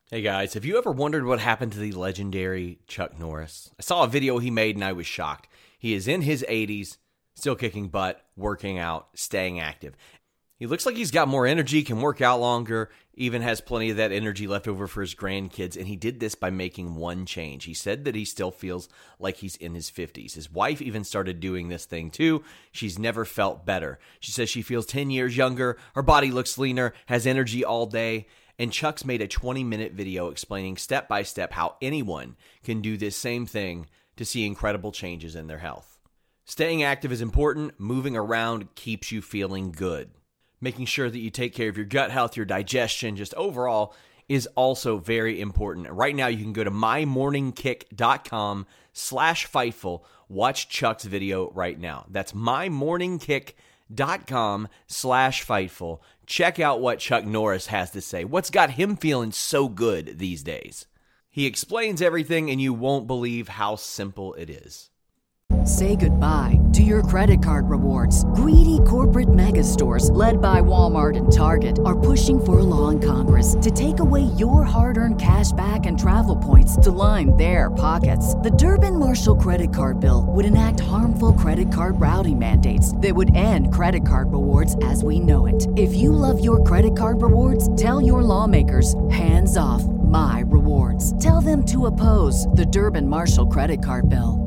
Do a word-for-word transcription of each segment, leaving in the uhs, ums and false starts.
Hey guys, have you ever wondered what happened to the legendary Chuck Norris? I saw a video he made and I was shocked. He is in his eighties, still kicking butt, working out, staying active. He looks like he's got more energy, can work out longer, even has plenty of that energy left over for his grandkids, and he did this by making one change. He said that he still feels like he's in his fifties. His wife even started doing this thing too. She's never felt better. She says she feels ten years younger, her body looks leaner, has energy all day. And Chuck's made a twenty-minute video explaining step by step how anyone can do this same thing to see incredible changes in their health. Staying active is important. Moving around keeps you feeling good. Making sure that you take care of your gut health, your digestion, just overall is also very important. Right now, you can go to mymorningkick.com slash Fightful. Watch Chuck's video right now. That's mymorningkick.com slash Fightful. Check out what Chuck Norris has to say. What's got him feeling so good these days? He explains everything, and you won't believe how simple it is. Say goodbye to your credit card rewards. Greedy corporate mega stores, led by Walmart and Target, are pushing for a law in Congress to take away your hard-earned cash back and travel points to line their pockets. The Durbin-Marshall credit card bill would enact harmful credit card routing mandates that would end credit card rewards as we know it. If you love your credit card rewards, tell your lawmakers, hands off my rewards. Tell them to oppose the Durbin-Marshall credit card bill.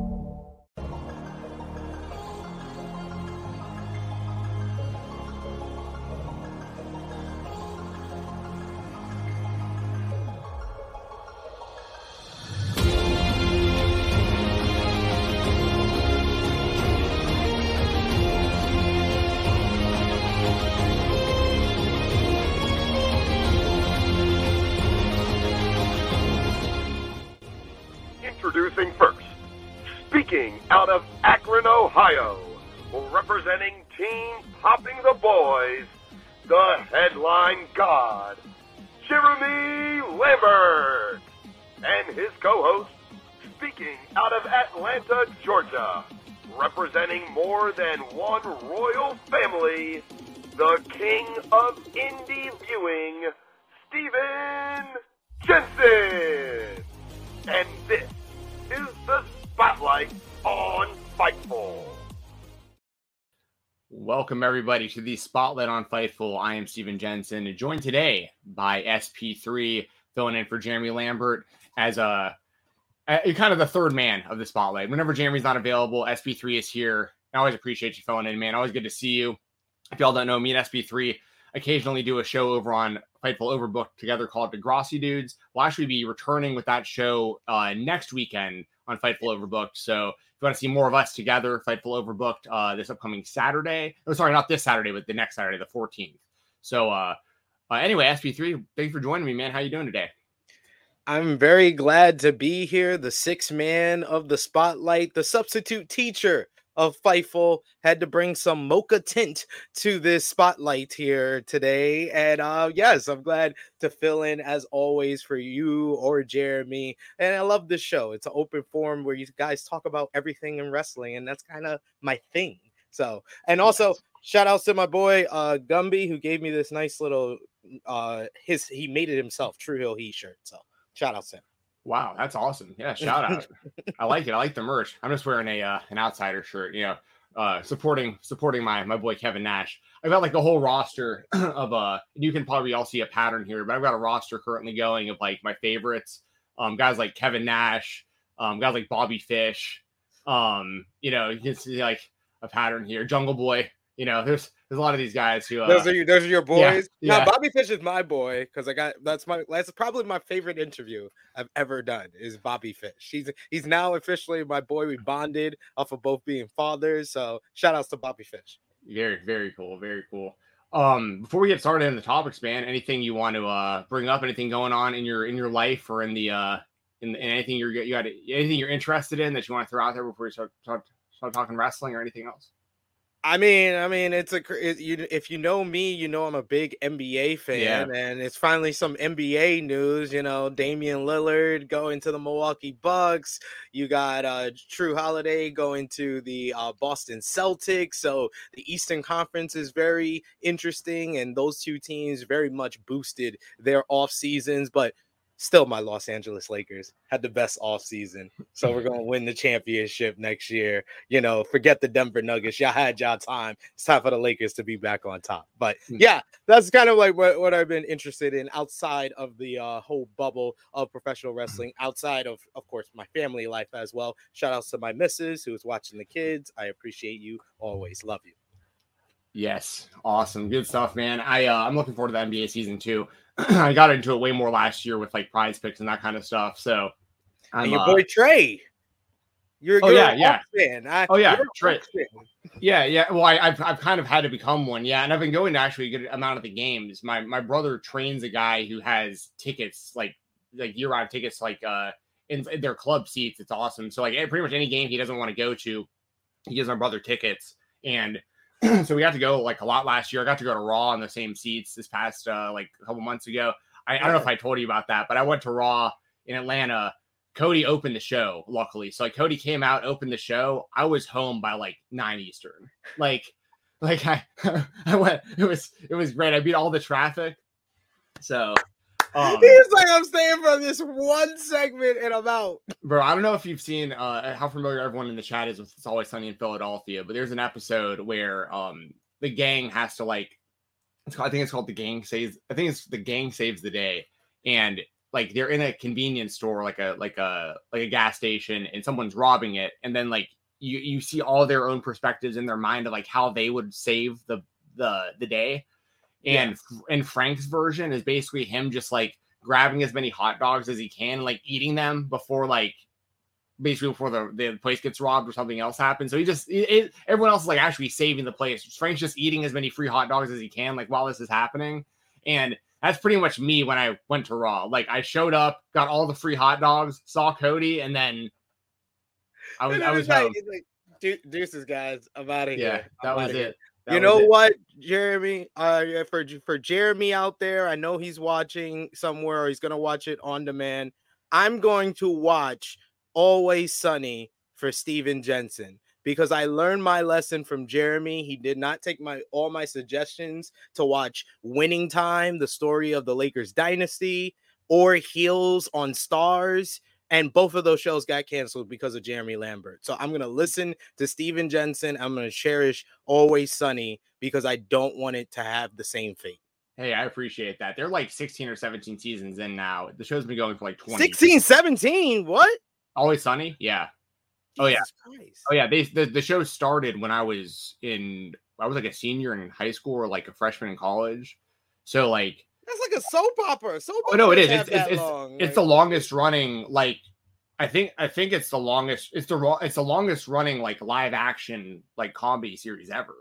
Introducing first, speaking out of Akron, Ohio, representing Team Popping the Boys, the headline god, Jeremy Lambert, and his co-host, speaking out of Atlanta, Georgia, representing more than one royal family, the king of indie viewing, Steven Jensen. And this is the Spotlight on Fightful. Welcome, everybody, to the Spotlight on Fightful. I am Steven Jensen, and joined today by S P three, filling in for Jeremy Lambert as a, a kind of the third man of the Spotlight. Whenever Jeremy's not available, S P three is here. I always appreciate you filling in, man. Always good to see you. If y'all don't know, me and S P three occasionally do a show over on Fightful Overbooked together called Degrassi Dudes. We'll actually be returning with that show uh, next weekend on Fightful Overbooked. So if you want to see more of us together, Fightful Overbooked uh, this upcoming Saturday. Oh, sorry, not this Saturday, but the next Saturday, the fourteenth. So uh, uh, anyway, S P three, thanks for joining me, man. How you doing today? I'm very glad to be here. The sixth man of the Spotlight, the substitute teacher of Fightful, had to bring some mocha tint to this spotlight here today. And uh, yes, I'm glad to fill in as always for you or Jeremy. And I love this show. It's an open forum where you guys talk about everything in wrestling, and that's kind of my thing. So, and also yes. Shout outs to my boy uh, Gumby, who gave me this nice little uh, his he made it himself True Hill Heat shirt. So shout out to him. Wow, that's awesome. Yeah, shout out. I like it. I like the merch. I'm just wearing a uh, an outsider shirt, you know, uh, supporting supporting my my boy Kevin Nash. I've got like a whole roster of uh you can probably all see a pattern here, but I've got a roster currently going of like my favorites. Um guys like Kevin Nash, um guys like Bobby Fish. Um, you know, you can see like a pattern here. Jungle Boy, you know, there's There's a lot of these guys who uh, those are you, those are your boys. Yeah, No, yeah. Bobby Fish is my boy because I got that's my that's probably my favorite interview I've ever done is Bobby Fish. He's he's now officially my boy. We bonded off of both being fathers. So shout outs to Bobby Fish. Very, very cool. Very cool. Um, before we get started in the topics, man, anything you want to uh bring up, anything going on in your in your life or in the uh in, in anything you're you got anything you're interested in that you want to throw out there before we start start, start talking wrestling or anything else? I mean, I mean, it's a it, you, if you know me, you know I'm a big N B A fan, Yeah. and it's finally some N B A news. You know, Damian Lillard going to the Milwaukee Bucks. You got uh, True Holiday going to the uh, Boston Celtics. So the Eastern Conference is very interesting, and those two teams very much boosted their off seasons. But still my Los Angeles Lakers had the best offseason. So we're going to win the championship next year. You know, forget the Denver Nuggets. Y'all had y'all time. It's time for the Lakers to be back on top. But yeah, that's kind of like what, what I've been interested in outside of the uh, whole bubble of professional wrestling, outside of, of course, my family life as well. Shout outs to my missus who's watching the kids. I appreciate you. Always love you. Yes. Awesome. Good stuff, man. I, uh, I'm looking forward to the N B A season too. I got into it way more last year with like prize picks and that kind of stuff. So I'm and your uh, boy Trey. You're, oh, you're yeah, a yeah. fan. I, Oh, yeah. Trey. Yeah, yeah. Well, I, I've I've kind of had to become one. Yeah, and I've been going to actually a good amount of the games. My my brother trains a guy who has tickets, like like year round tickets, like uh in, in their club seats. It's awesome. So like pretty much any game he doesn't want to go to, he gives my brother tickets. And so we got to go like a lot last year. I got to go to Raw on the same seats this past uh like a couple months ago. I, I don't know if I told you about that, but I went to Raw in Atlanta. Cody opened the show, luckily. So like Cody came out, opened the show. I was home by like nine Eastern. Like, like I, I went. It was it was great. I beat all the traffic. So um, he's like, I'm staying for this one segment and I'm out. Bro, I don't know if you've seen uh, how familiar everyone in the chat is with It's Always Sunny in Philadelphia, but there's an episode where um the gang has to like, it's called, I think it's called the gang saves. I think it's the gang saves the day, and like they're in a convenience store, like a like a like a gas station, and someone's robbing it, and then like you you see all their own perspectives in their mind of like how they would save the the the day, and yeah. and Frank's version is basically him just like grabbing as many hot dogs as he can, like eating them before like basically before the, the place gets robbed or something else happens. So he just it, it, everyone else is like actually saving the place. Frank's just eating as many free hot dogs as he can, like while this is happening, and that's pretty much me when I went to Raw. Like I showed up, got all the free hot dogs, saw Cody, and then I was I was like, like, deuces, guys. I'm out of here. Yeah, that was it. That you was know it. what, Jeremy? Uh, for for Jeremy out there, I know he's watching somewhere, or he's gonna watch it on demand. I'm going to watch Always Sunny for Steven Jensen, because I learned my lesson from Jeremy. He did not take my all my suggestions to watch Winning Time, the story of the Lakers dynasty, or Heels on Stars. And both of those shows got canceled because of Jeremy Lambert. So I'm going to listen to Steven Jensen. I'm going to cherish Always Sunny because I don't want it to have the same fate. Hey, I appreciate that. They're like sixteen or seventeen seasons in now. The show's been going for like twenty. sixteen, seventeen? What? Always Sunny? Yeah. Oh yeah. Christ. Oh yeah. They the, the show started when I was in I was like a senior in high school or like a freshman in college. So like that's like a soap opera. Soap oh no, it is. It's It's it's, it's, long, it's like... the longest running. Like I think I think it's the longest. It's the it's the longest running like live action like comedy series ever.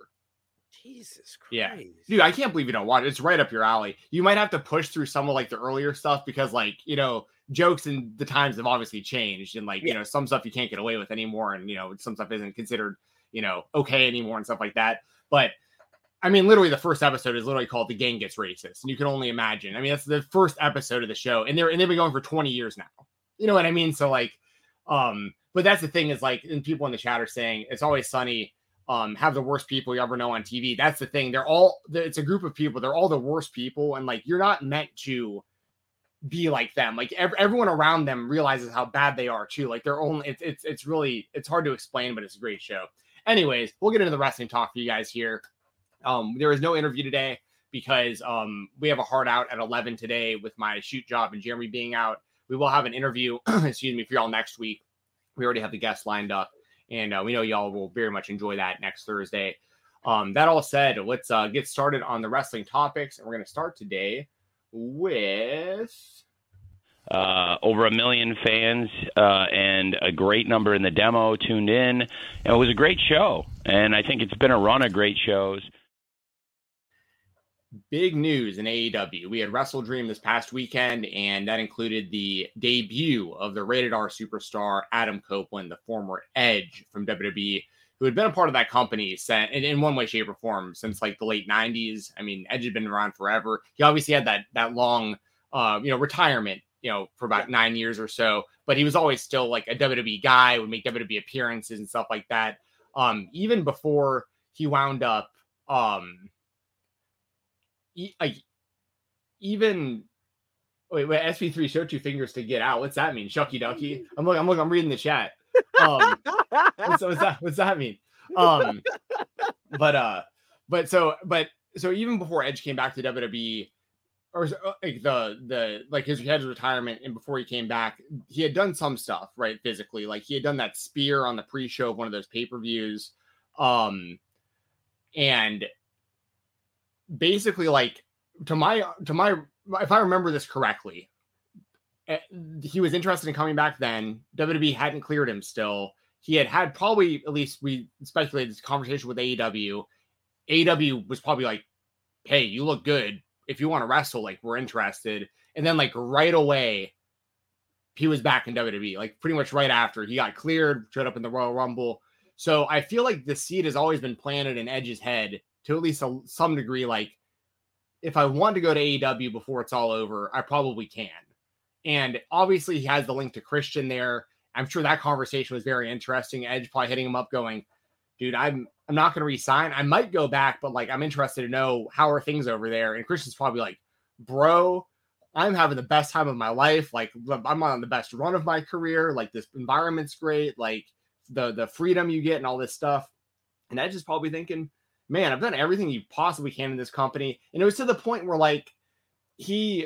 Jesus Christ. Yeah, dude, I can't believe you don't watch it. It's right up your alley. You might have to push through some of like the earlier stuff because like you know jokes and the times have obviously changed and like yeah. you know some stuff you can't get away with anymore and you know some stuff isn't considered you know okay anymore and stuff like that. But I mean, literally, the first episode is literally called "The Gang Gets Racist," and you can only imagine. I mean, that's the first episode of the show, and they're and they've been going for twenty years now. You know what I mean? So, like, um, but that's the thing is like, and people in the chat are saying It's Always Sunny. Um, have the worst people you ever know on T V. That's the thing. They're all. It's a group of people. They're all the worst people, and like, you're not meant to be like them. Like, ev- everyone around them realizes how bad they are too. Like, they're only. It's it's it's really it's hard to explain, but it's a great show. Anyways, we'll get into the wrestling talk for you guys here. Um, there is no interview today because um, we have a hard out at eleven today with my shoot job and Jeremy being out. We will have an interview, excuse me, for y'all next week. We already have the guests lined up, and uh, we know y'all will very much enjoy that next Thursday. Um, that all said, let's uh, get started on the wrestling topics, and we're going to start today with... Uh, over a million fans uh, and a great number in the demo tuned in. And it was a great show, and I think it's been a run of great shows. Big news in A E W. We had Wrestle Dream this past weekend, and that included the debut of the Rated R superstar Adam Copeland, the former Edge from W W E, who had been a part of that company in, in one way, shape, or form since like the late nineties. I mean, Edge had been around forever. He obviously had that that long, uh, you know, retirement, you know, for about nine years or so, but he was always still like a W W E guy, would make W W E appearances and stuff like that. Um, even before he wound up, um, like even Wait, wait, S P three show two fingers to get out. What's that mean? Shucky ducky. I'm looking, I'm looking, I'm reading the chat. Um, what's, what's that? What's that mean? Um, but uh, but so, but so even before Edge came back to W W E, or like the the like his his retirement, and before he came back, he had done some stuff, right? Physically, like he had done that spear on the pre-show of one of those pay-per-views, um, and basically, like to my to my if I remember this correctly, he was interested in coming back then. W W E hadn't cleared him still. He had had probably, at least we speculated, this conversation with A E W. A E W was probably like, hey, you look good. If you want to wrestle, like, we're interested. And then, like, right away, he was back in W W E. Like, pretty much right after. He got cleared, showed up in the Royal Rumble. So I feel like the seed has always been planted in Edge's head to at least a, some degree, like, if I want to go to A E W before it's all over, I probably can. And obviously he has the link to Christian there. I'm sure that conversation was very interesting. Edge probably hitting him up going, dude, I'm I'm not going to resign. I might go back, but like, I'm interested to know how are things over there. And Christian's probably like, bro, I'm having the best time of my life. Like, I'm on the best run of my career. Like, this environment's great. Like, the the freedom you get and all this stuff. And Edge is probably thinking, man, I've done everything you possibly can in this company. And it was to the point where, like, he...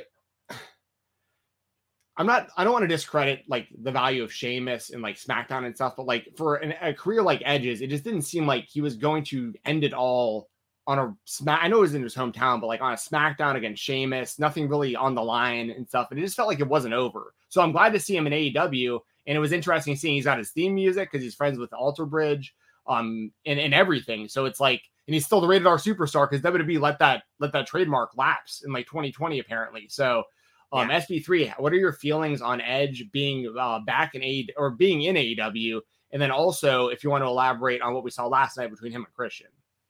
I'm not, I don't want to discredit like the value of Sheamus and like SmackDown and stuff, but like for an, a career like Edge's, it just didn't seem like he was going to end it all on a smack. I know it was in his hometown, but like on a SmackDown against Sheamus, nothing really on the line and stuff. And it just felt like it wasn't over. So I'm glad to see him in A E W. And it was interesting seeing he's got his theme music because he's friends with Alter Bridge um, and, and everything. So it's like, and he's still the rated R superstar because W W E let that, let that trademark lapse in like twenty twenty apparently. So Um, yeah. S P three, what are your feelings on Edge being uh, back in A or being in A E W? And then also, if you want to elaborate on what we saw last night between him and Christian.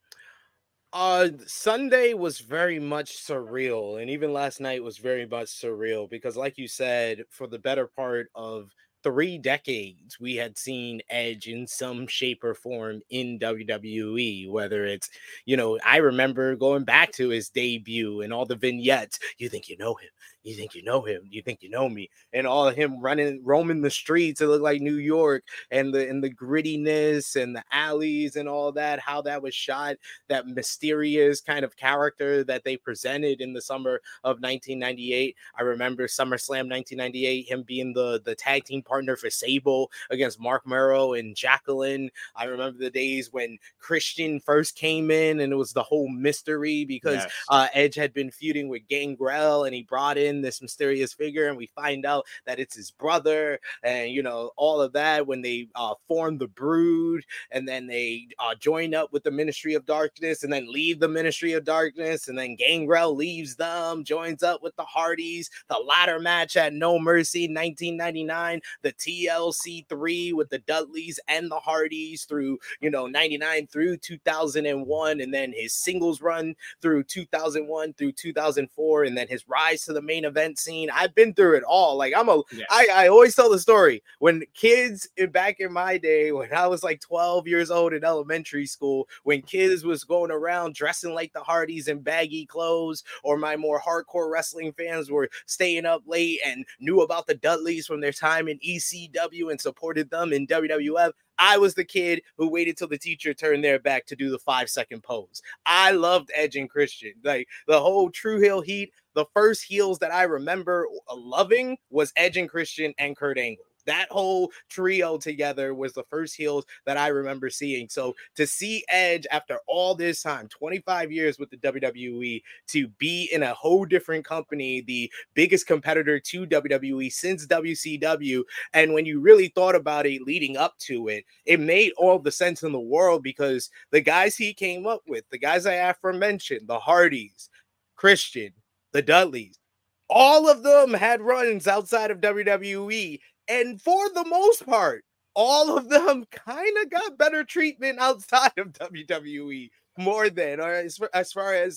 Uh, Sunday was very much surreal, and even last night was very much surreal because, like you said, for the better part of three decades, we had seen Edge in some shape or form in W W E, whether it's, you know, I remember going back to his debut and all the vignettes. You think you know him. You think you know him. You think you know me. And all of him running, roaming the streets. It looked like New York, and the and the grittiness and the alleys and all that, how that was shot, that mysterious kind of character that they presented in the summer of nineteen ninety-eight. I remember SummerSlam nineteen ninety-eight, him being the, the tag team partner for Sable against Mark Merrow and Jacqueline. I remember the days when Christian first came in and it was the whole mystery because yes. uh, Edge had been feuding with Gangrel and he brought in this mysterious figure and we find out that it's his brother and, you know, all of that when they uh, formed the Brood and then they uh, join up with the Ministry of Darkness and then leave the Ministry of Darkness and then Gangrel leaves them, joins up with the Hardys, the ladder match at No Mercy nineteen ninety-nine, the T L C three with the Dudleys and the Hardys through, you know, ninety-nine through two thousand one, and then his singles run through two thousand one through two thousand four, and then his rise to the main event scene. I've been through it all. Like I'm a, yes. I, I always tell the story when kids back in my day, when I was like twelve years old in elementary school, when kids was going around dressing like the Hardys in baggy clothes, or my more hardcore wrestling fans were staying up late and knew about the Dudleys from their time in E C W and supported them in W W F. I was the kid who waited till the teacher turned their back to do the five second pose. I loved Edge and Christian. Like the whole True Heel Heat, the first heels that I remember loving was Edge and Christian and Kurt Angle. That whole trio together was the first heels that I remember seeing. So to see Edge after all this time, twenty-five years with the W W E, to be in a whole different company, the biggest competitor to W W E since W C W. And when you really thought about it leading up to it, it made all the sense in the world because the guys he came up with, the guys I aforementioned, the Hardys, Christian, the Dudleys, all of them had runs outside of W W E. And for the most part, all of them kind of got better treatment outside of W W E more than, or as, as far as like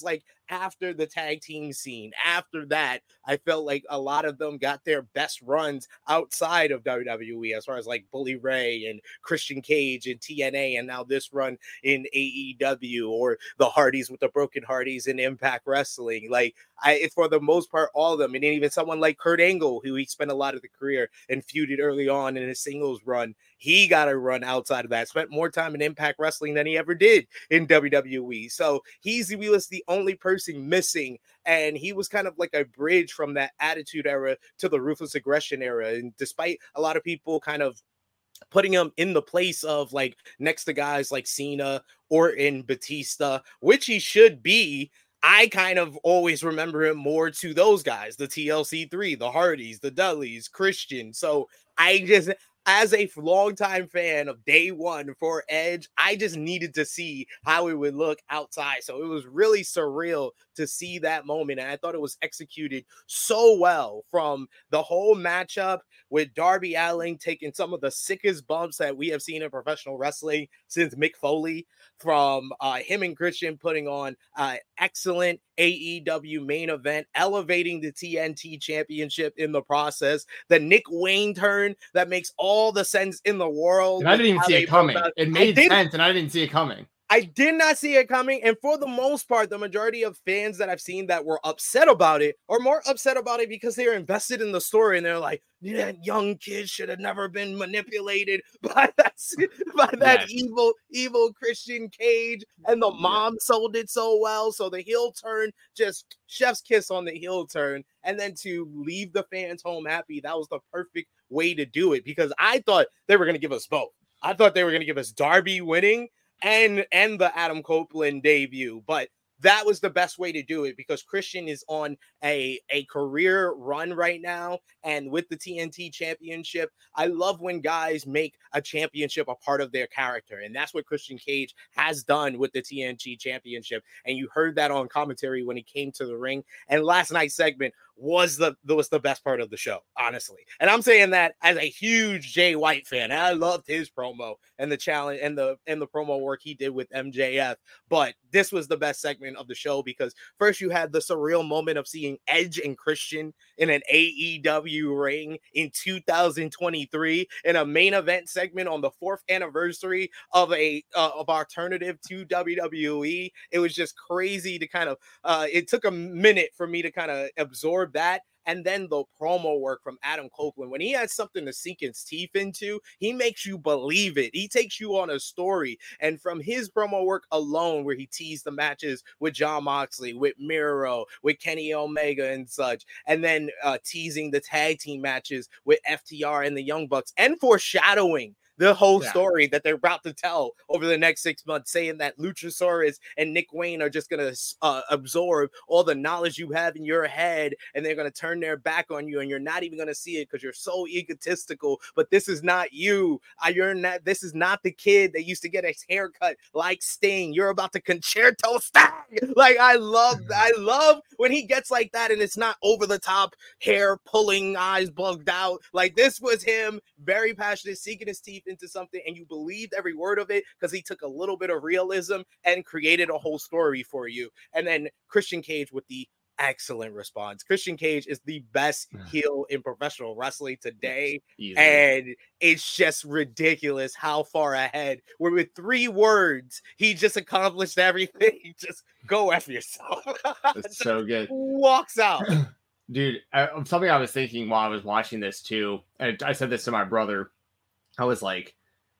after the tag team scene, after that, I felt like a lot of them got their best runs outside of W W E, as far as like Bully Ray and Christian Cage and T N A, and now this run in A E W, or the Hardys with the Broken Hardys in Impact Wrestling. Like, I, for the most part, all of them, and then even someone like Kurt Angle, who he spent a lot of the career and feuded early on in his singles run, he got a run outside of that, spent more time in Impact Wrestling than he ever did in W W E. So he's he was the only person missing, and he was kind of like a bridge from that Attitude Era to the Ruthless Aggression Era. And despite a lot of people kind of putting him in the place of like next to guys like Cena, Orton, Batista, which he should be, I kind of always remember him more to those guys, the T L C three, the Hardys, the Dudleys, Christian. So I just, as a longtime fan of day one for Edge, I just needed to see how it would look outside. So it was really surreal to see that moment. And I thought it was executed so well, from the whole matchup with Darby Allin taking some of the sickest bumps that we have seen in professional wrestling since Mick Foley, from uh, him and Christian putting on uh, excellent A E W main event, elevating the T N T championship in the process, the Nick Wayne turn that makes all the sense in the world. And I didn't even see it coming. It made sense, and I didn't see it coming. I did not see it coming. And for the most part, the majority of fans that I've seen that were upset about it are more upset about it because they're invested in the story, and they're like, that young kid should have never been manipulated by that, by that yes. evil, evil Christian Cage. And the mom yeah. sold it so well. So the heel turn, just chef's kiss on the heel turn. And then to leave the fans home happy, that was the perfect way to do it, because I thought they were going to give us both. I thought they were going to give us Darby winning and and the Adam Copeland debut, but that was the best way to do it, because Christian is on a, a career run right now. And with the T N T championship, I love when guys make a championship a part of their character. And that's what Christian Cage has done with the T N T championship. And you heard that on commentary when he came to the ring. And last night's segment was the was the best part of the show, honestly. And I'm saying that as a huge Jay White fan. And I loved his promo and the challenge and the and the promo work he did with M J F. But this was the best segment of the show, because first you had the surreal moment of seeing Edge and Christian in an A E W ring in two thousand twenty-three in a main event segment on the fourth anniversary of a uh, of alternative to W W E. It was just crazy to kind of uh, it took a minute for me to kind of absorb that. And then the promo work from Adam Copeland, when he has something to sink his teeth into, he makes you believe it. He takes you on a story. And from his promo work alone, where he teased the matches with Jon Moxley, with Miro, with Kenny Omega and such, and then uh, teasing the tag team matches with F T R and the Young Bucks, and foreshadowing the whole yeah. story that they're about to tell over the next six months, saying that Luchasaurus and Nick Wayne are just going to uh, absorb all the knowledge you have in your head, and they're going to turn their back on you, and you're not even going to see it because you're so egotistical. But this is not you. Uh, you're not. This is not the kid that used to get his hair cut like Sting. You're about to concerto Sting. Like, I love, I love when he gets like that, and it's not over the top, hair pulling, eyes bugged out. Like, this was him, very passionate, seeking his teeth into something, and you believed every word of it because he took a little bit of realism and created a whole story for you. And then Christian Cage with the excellent response. Christian Cage is the best heel in professional wrestling today. Easily. And it's just ridiculous how far ahead, where with three words he just accomplished everything. Just go F yourself. It's so good. Walks out. Dude, I, something I was thinking while I was watching this too, and I said this to my brother, I was like,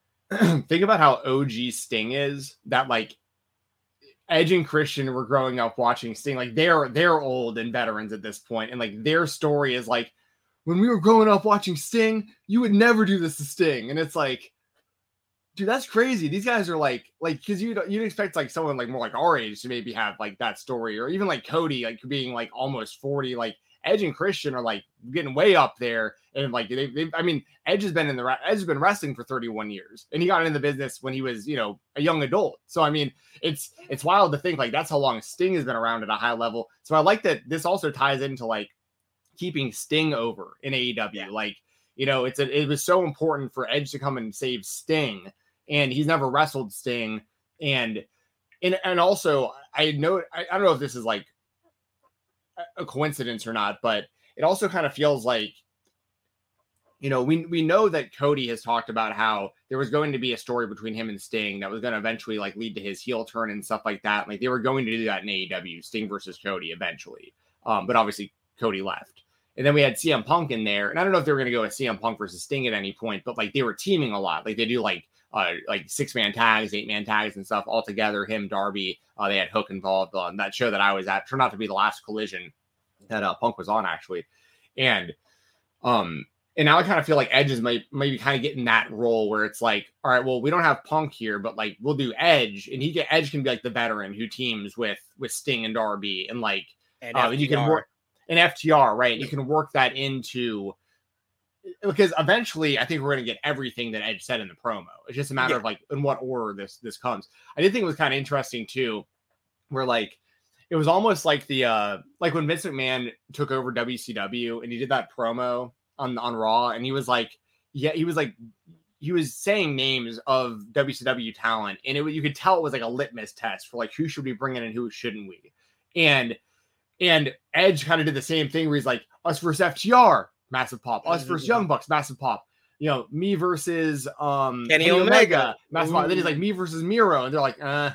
think about how O G Sting is, that like Edge and Christian were growing up watching Sting. Like, they're they're old and veterans at this point, and like their story is like, when we were growing up watching Sting, you would never do this to Sting. And it's like, dude, that's crazy. These guys are like, like, because you'd, you'd expect like someone like more like our age to maybe have like that story, or even like Cody, like being like almost forty. Like, Edge and Christian are like getting way up there, and like they, they I mean, Edge has been in the Edge has been wrestling for thirty-one years, and he got into the business when he was, you know, a young adult. So I mean, it's it's wild to think like that's how long Sting has been around at a high level. So I like that this also ties into like keeping Sting over in A E W. Yeah. Like, you know, it's a, it was so important for Edge to come and save Sting, and he's never wrestled Sting, and and and also I know I, I don't know if this is like a coincidence or not, but it also kind of feels like, you know, we we know that Cody has talked about how there was going to be a story between him and Sting that was going to eventually like lead to his heel turn and stuff like that. Like they were going to do that in A E W, Sting versus Cody eventually. Um, but obviously Cody left. And then we had C M Punk in there. And I don't know if they were going to go with C M Punk versus Sting at any point, but like they were teaming a lot. Like they do like uh, like six-man tags, eight-man tags and stuff all together. Him, Darby, uh, they had Hook involved on that show that I was at. Turned out to be the last Collision that uh, Punk was on, actually. And um, and now I kind of feel like Edge is maybe, maybe kind of getting that role where it's like, all right, well, we don't have Punk here, but like we'll do Edge, and he get Edge can be like the veteran who teams with with Sting and Darby, and like And, uh, and you can work an F T R, right? You can work that into, because eventually I think we're going to get everything that Edge said in the promo. It's just a matter Yeah. of like in what order this this comes. I did think it was kind of interesting too, where like it was almost like the uh like when Vince McMahon took over W C W and he did that promo on on Raw, and he was like, yeah, he was like he was saying names of W C W talent, and it you could tell it was like a litmus test for like who should we bring in and who shouldn't we, and and Edge kind of did the same thing where he's like, us versus F T R, massive pop, us versus Young Bucks, massive pop. You know, me versus um Kenny Kenny Omega, Omega. massive pop. And then he's like, me versus Miro, and they're like, uh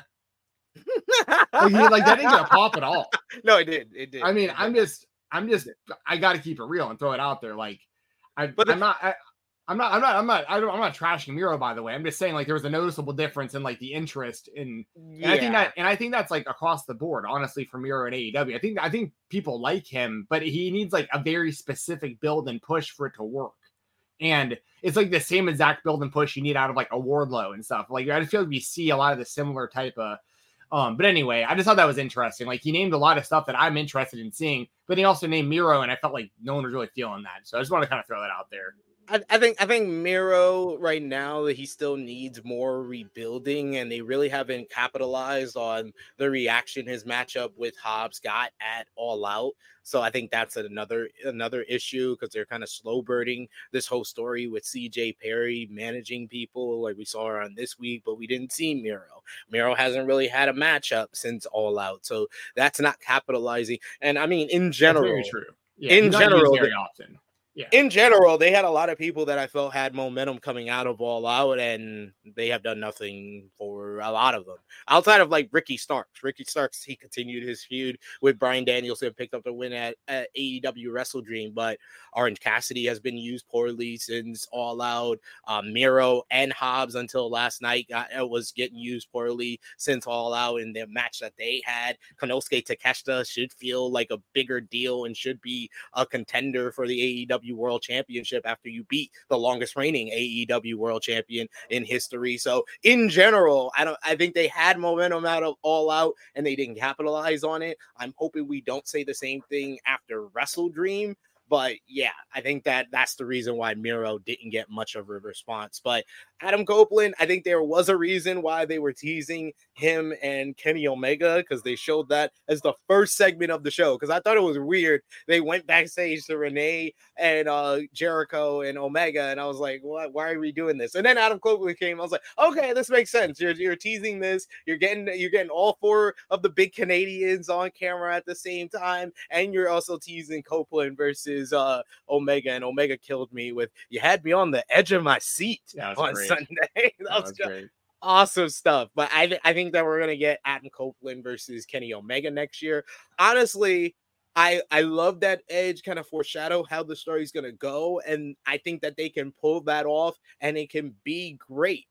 like, like, he, like that didn't get a pop at all. No, it did. It did. I mean, It I'm did. just, I'm just, I got to keep it real and throw it out there. Like, I, But the- I'm not, I, I'm not, I'm not, I'm not, I don't, I'm not trashing Miro, by the way. I'm just saying, like, there was a noticeable difference in like the interest in, and I think Yeah. that, and I think that's like across the board, honestly, for Miro and A E W. I think, I think people like him, but he needs like a very specific build and push for it to work. And it's like the same exact build and push you need out of like a Wardlow and stuff. Like, I just feel like we see a lot of the similar type of. Um, but anyway, I just thought that was interesting. Like he named a lot of stuff that I'm interested in seeing, but he also named Miro, and I felt like no one was really feeling that. So I just want to kind of throw that out there. I, I think I think Miro right now that he still needs more rebuilding, and they really haven't capitalized on the reaction his matchup with Hobbs got at All Out. So I think that's another another issue because they're kind of slow birding this whole story with C J Perry managing people like we saw on this week, but we didn't see Miro. Miro hasn't really had a matchup since All Out, so that's not capitalizing. And I mean, in That's general, very true. Yeah, in he's not used general, very the- often. Yeah. in general, they had a lot of people that I felt had momentum coming out of All Out, and they have done nothing for a lot of them. Outside of like Ricky Starks. Ricky Starks, he continued his feud with Bryan Danielson, picked up the win at, at A E W Wrestle Dream, but Orange Cassidy has been used poorly since All Out. Uh, Miro and Hobbs until last night got, uh, was getting used poorly since All Out in the match that they had. Konosuke Takeshita should feel like a bigger deal and should be a contender for the A E W World Championship after you beat the longest reigning A E W World Champion in history. So in general, I don't I think they had momentum out of All Out and they didn't capitalize on it. I'm hoping we don't say the same thing after Wrestle Dream. But yeah, I think that that's the reason why Miro didn't get much of a response. But Adam Copeland, I think there was a reason why they were teasing him and Kenny Omega, because they showed that as the first segment of the show. Because I thought it was weird. They went backstage to Renee and uh, Jericho and Omega, and I was like, "What? Why are we doing this?" And then Adam Copeland came. I was like, "Okay, this makes sense. You're you're teasing this. You're getting you're getting all four of the big Canadians on camera at the same time, and you're also teasing Copeland versus uh Omega." And Omega killed me with, "You had me on the edge of my seat That was on great. Sunday." that, That was was just great. awesome stuff. But I th- I think that we're gonna get Adam Copeland versus Kenny Omega next year. Honestly, I I love that Edge kind of foreshadow how the story's gonna go, and I think that they can pull that off and it can be great.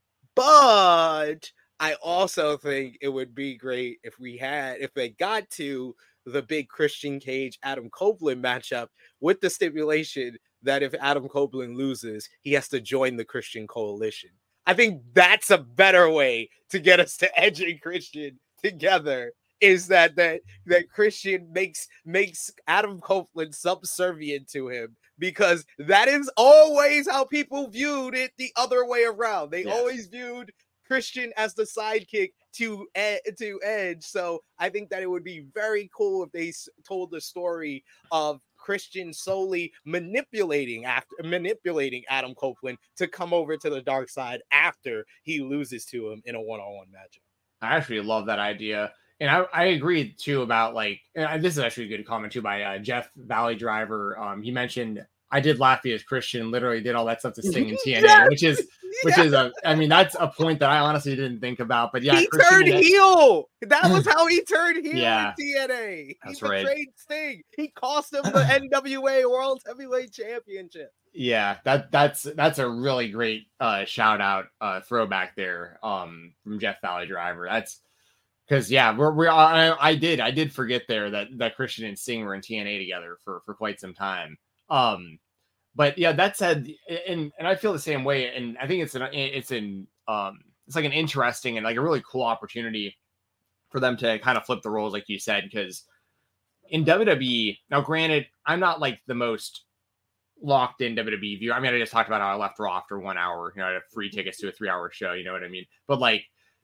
But I also think it would be great if we had if they got to the big Christian Cage Adam Copeland matchup with the stipulation that if Adam Copeland loses, he has to join the Christian Coalition. I think that's a better way to get us to Edge and Christian together. Is that that that Christian makes makes Adam Copeland subservient to him, because that is always how people viewed it the other way around. They Yes. always viewed Christian as the sidekick to Ed, to Edge. So I think that it would be very cool if they s- told the story of Christian solely manipulating after manipulating Adam Copeland to come over to the dark side after he loses to him in a one-on-one matchup. I actually love that idea. And I, I agree too about like, and this is actually a good comment too by uh, Jeff Valley Driver. Um, he mentioned I did laugh as Christian, literally did all that stuff to Sting in T N A, yes! which is which yes! is a, I mean, that's a point that I honestly didn't think about. But yeah, he Christian turned heel. That was how he turned heel yeah, in T N A. That's he betrayed right. Sting. He cost him the N W A World Heavyweight Championship. Yeah, that that's that's a really great uh, shout out uh, throwback there um, from Jeff Valley Driver. That's because yeah, we're we I, I did I did forget there that that Christian and Sting were in T N A together for for quite some time. Um, but yeah, that said, and and I feel the same way, and I think it's an it's an um it's like an interesting and like a really cool opportunity for them to kind of flip the roles, like you said, because in W W E now, granted, I'm not like the most locked in W W E viewer. I mean, I just talked about how I left Raw after one hour. You know, I had free tickets to a three hour show. You know what I mean? But like,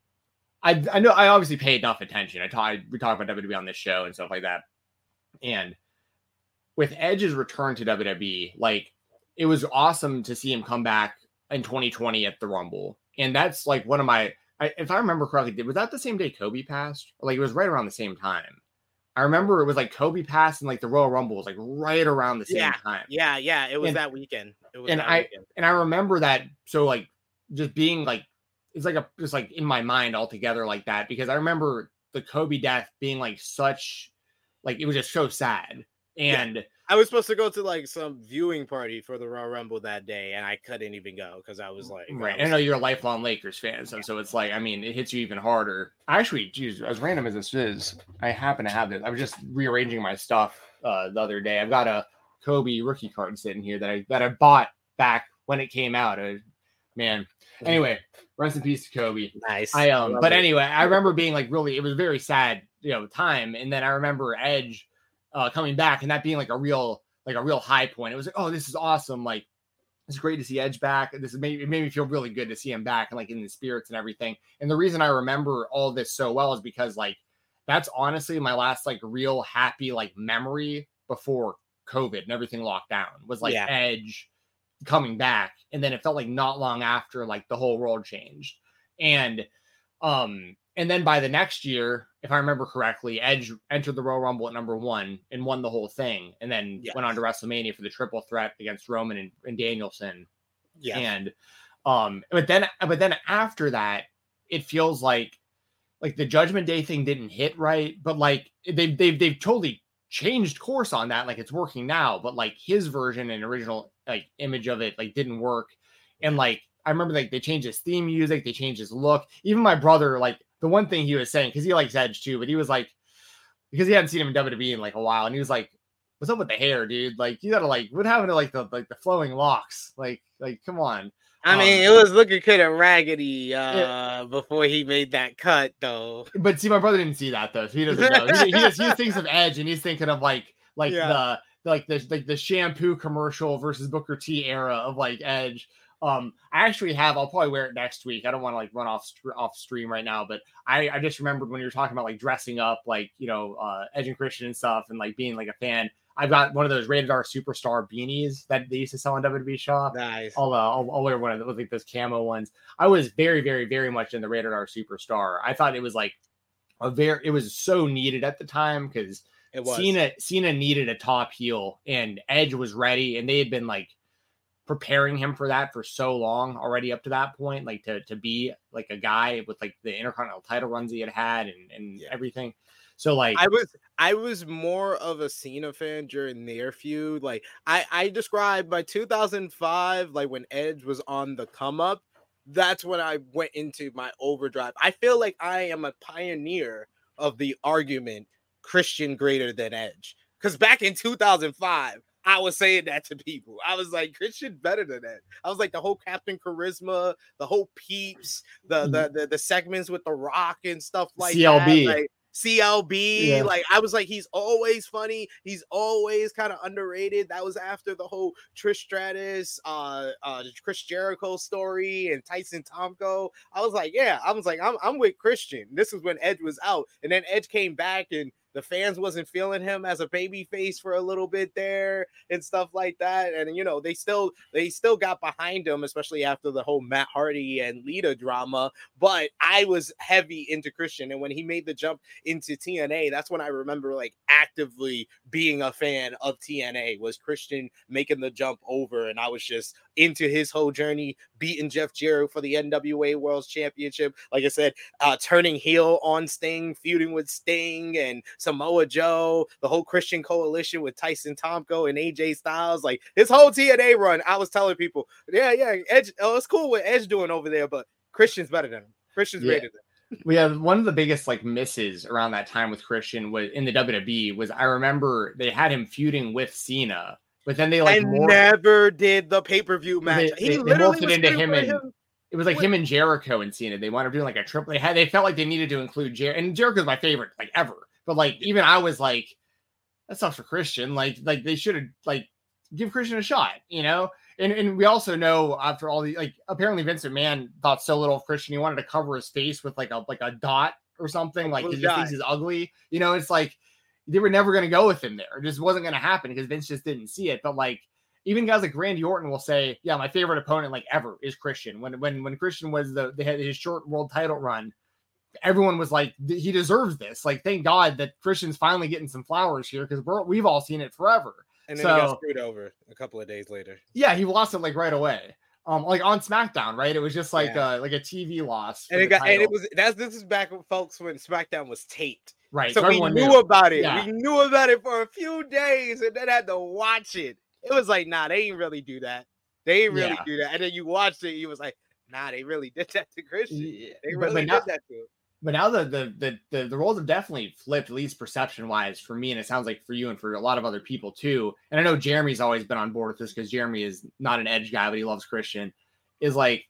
I I know I obviously pay enough attention. I talk we talk about W W E on this show and stuff like that. And with Edge's return to W W E, like it was awesome to see him come back in twenty twenty at the Rumble. And that's like one of my, I, if I remember correctly, was that the same day Kobe passed? Or like it was right around the same time. I remember it was like Kobe passed and like the Royal Rumble was like right around the same yeah, time. Yeah, yeah, it was and, that weekend. It was and that I weekend. and I remember that so like just being like it's like a just like in my mind altogether like that because I remember the Kobe death being like such like it was just so sad. And yeah. I was supposed to go to like some viewing party for the Royal Rumble that day, and I couldn't even go because I was like, right. I, was I know you're a lifelong Lakers fan, so yeah. so it's like, I mean, it hits you even harder. Actually, geez, as random as this is, I happen to have this. I was just rearranging my stuff uh, the other day. I've got a Kobe rookie card sitting here that I that I bought back when it came out. Uh, man, anyway, rest in peace to Kobe. Nice. I um, but it. anyway, I remember being like really, it was a very sad, you know, time, and then I remember Edge. Uh, coming back and that being like a real like a real high point. It was like, oh, this is awesome. Like it's great to see Edge back. This is made, it made me feel really good to see him back and like in the spirits and everything. And the reason I remember all this so well is because like that's honestly my last like real happy like memory before COVID and everything locked down was like yeah. Edge coming back. And then it felt like not long after like the whole world changed. And um and then by the next year, if I remember correctly, Edge entered the Royal Rumble at number one and won the whole thing. And then yes. went on to WrestleMania for the triple threat against Roman and, and Danielson. Yeah. And, um, but then, but then after that, it feels like, like the Judgment Day thing didn't hit right, but like they've, they've, they've totally changed course on that. Like it's working now, but like his version and original like image of it, like didn't work. And like, I remember like they changed his theme music, they changed his look. Even my brother, like, the one thing he was saying, because he likes Edge too, but he was like, because he hadn't seen him in W W E in like a while, and he was like, "What's up with the hair, dude? Like, you gotta like, what happened to like the like the flowing locks? Like, like, come on." I um, mean, it was looking kind of raggedy uh, yeah. before he made that cut, though. But see, my brother didn't see that though. So he doesn't know. he, he, just, he just thinks of Edge, and he's thinking of like like yeah. the like the like the shampoo commercial versus Booker T era of like Edge. Um, I actually have, I'll probably wear it next week. I don't want to like run off off stream right now, but I, I just remembered when you were talking about like dressing up, like, you know, uh, Edge and Christian and stuff and like being like a fan. I've got one of those Rated R Superstar beanies that they used to sell in W W E shop. Nice. I'll, uh, I'll, I'll wear one of those, like those camo ones. I was very, very, very much in the Rated R Superstar. I thought it was like a very, it was so needed at the time because Cena, Cena needed a top heel and Edge was ready and they had been like, preparing him for that for so long already up to that point, like to, to be like a guy with like the Intercontinental title runs he had had and, and yeah. everything. So like I was, I was more of a Cena fan during their feud. Like I, I described by two thousand five, like when Edge was on the come up, that's when I went into my overdrive. I feel like I am a pioneer of the argument Christian greater than Edge. Cause back in two thousand five, I was saying that to people. I was like, Christian better than that. I was like, the whole Captain Charisma, the whole Peeps, the the the, the segments with The Rock and stuff like C L B. that. Like, C L B. Yeah. Like, I was like, he's always funny. He's always kind of underrated. That was after the whole Trish Stratus, uh, uh, Chris Jericho story and Tyson Tomko. I was like, yeah, I was like, I'm, I'm with Christian. This is when Edge was out. And then Edge came back and the fans wasn't feeling him as a baby face for a little bit there and stuff like that. And you know, they still they still got behind him, especially after the whole Matt Hardy and Lita drama. But I was heavy into Christian, and when he made the jump into T N A, that's when I remember like actively being a fan of T N A, was Christian making the jump over, and I was just into his whole journey, beating Jeff Jarrett for the N W A World Championship. Like I said, uh, turning heel on Sting, feuding with Sting and Samoa Joe, the whole Christian coalition with Tyson Tomko and A J Styles. Like his whole T N A run, I was telling people, yeah, yeah, Edge, oh, it's cool what Edge doing over there, but Christian's better than him. Christian's Yeah. greater than him. We have one of the biggest like misses around that time with Christian was in the W W E was I remember they had him feuding with Cena, but then they like I more, never did the pay-per-view match. They, he they, they literally morphed it was into feuding him with and him. it was like him and Jericho and Cena. They wound up doing like a triple. They had they felt like they needed to include Jer and Jericho's my favorite like ever. But like even I was like, that sucks for Christian. Like like they should have like give Christian a shot, you know. And and we also know after all the like apparently Vince McMahon thought so little of Christian, he wanted to cover his face with like a like a dot or something. Like he just thinks he's ugly. You know, it's like they were never going to go with him there. It just wasn't going to happen because Vince just didn't see it. But like even guys like Randy Orton will say, yeah, my favorite opponent like ever is Christian. When when when Christian was the they had his short world title run, everyone was like, he deserves this. Like, thank God that Christian's finally getting some flowers here because we're we've all seen it forever. And then so, he got screwed over a couple of days later. Yeah, he lost it like right away. Um, like on SmackDown, right? It was just like Yeah. uh like a T V loss. And it got and it was that's this is back when folks when SmackDown was taped. Right. So, So we everyone knew knew. about it. Yeah. We knew about it for a few days and then had to watch it. It was like, nah, they ain't really do that. They ain't really Yeah. do that. And then you watched it, you was like, nah, they really did that to Christian. Yeah, They but- really but did now- that to him. But now the the the the, the roles have definitely flipped, at least perception wise, for me, and it sounds like for you and for a lot of other people too. And I know Jeremy's always been on board with this because Jeremy is not an Edge guy, but he loves Christian. Is like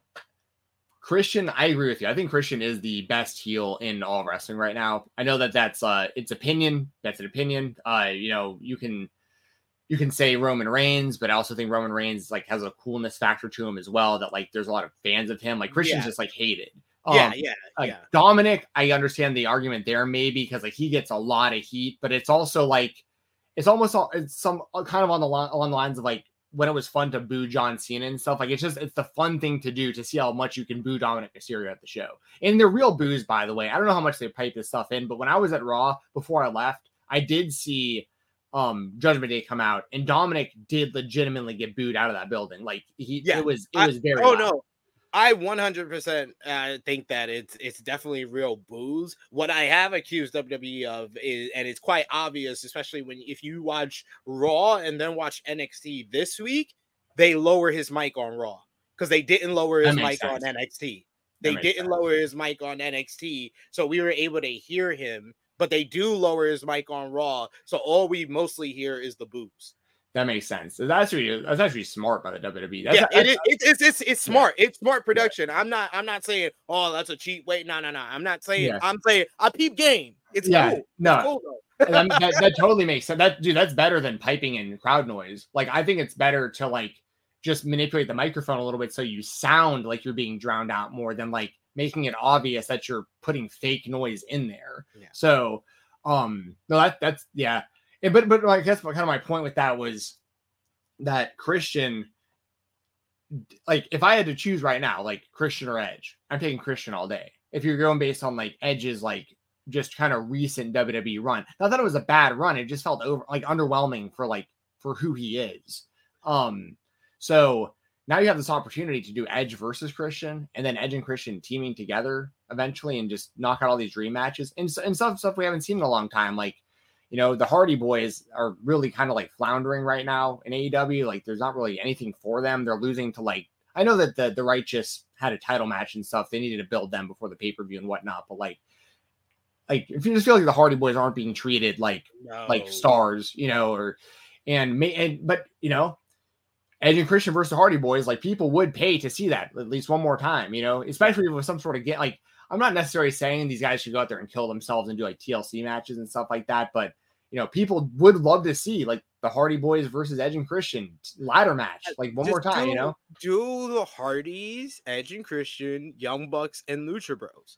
Christian. I agree with you. I think Christian is the best heel in all of wrestling right now. I know that that's uh, it's opinion. That's an opinion. Uh, you know, you can you can say Roman Reigns, but I also think Roman Reigns like has a coolness factor to him as well. That like there's a lot of fans of him. Like Christian's Yeah. just like hated. Yeah, Um, yeah, like yeah. Dominic, I understand the argument there maybe because like he gets a lot of heat, but it's also like it's almost all it's some kind of on the line along the lines of like when it was fun to boo John Cena and stuff. Like it's just it's the fun thing to do to see how much you can boo Dominic Mysterio at the show. And they're real boos, by the way. I don't know how much they pipe this stuff in, but when I was at Raw before I left, I did see um Judgment Day come out, and Dominic did legitimately get booed out of that building. Like he, Yeah, it was it I- was very. Oh loud. no. I one hundred percent uh, think that it's it's definitely real booze. What I have accused W W E of is, and it's quite obvious, especially when if you watch Raw and then watch N X T this week, they lower his mic on Raw because they didn't lower That his makes mic sense. on N X T. That They makes didn't sense. lower his mic on N X T, so we were able to hear him. But they do lower his mic on Raw, so all we mostly hear is the boos. That makes sense. That's actually that's actually smart by the W W E. That's, Yeah, it, that's- is- it's it's it's it's smart. It's smart production. I'm not I'm not saying oh that's a cheap way. No no no. I'm not saying. Yeah. I'm saying I peep game. It's Yeah, cool. no. It's cool though. And that, that, that totally makes sense. That dude, that's better than piping in crowd noise. Like I think it's better to like just manipulate the microphone a little bit so you sound like you're being drowned out more than like making it obvious that you're putting fake noise in there. Yeah. So, um, no, that that's yeah. And, but but I guess kind of my point with that was that Christian, like if I had to choose right now, like Christian or Edge, I'm taking Christian all day. If you're going based on like Edge's like just kind of recent W W E run, not that it was a bad run, it just felt over like underwhelming for like for who he is. Um, so now you have this opportunity to do Edge versus Christian, and then Edge and Christian teaming together eventually, and just knock out all these dream matches and and some stuff we haven't seen in a long time, like. You know, the Hardy Boys are really kind of like floundering right now in A E W. Like, there's not really anything for them. They're losing to like, I know that the, the Righteous had a title match and stuff. They needed to build them before the pay-per-view and whatnot. But like, like if you just feel like the Hardy Boys aren't being treated like, No. like stars, you know, or, and, may, and, but, you know, Edge and Christian versus the Hardy Boys, like people would pay to see that at least one more time, you know, especially with some sort of get like, I'm not necessarily saying these guys should go out there and kill themselves and do like T L C matches and stuff like that, but you know, people would love to see like the Hardy Boys versus Edge and Christian ladder match, like one Just more time, do, you know? Do the Hardys, Edge and Christian, Young Bucks, and Lucha Bros.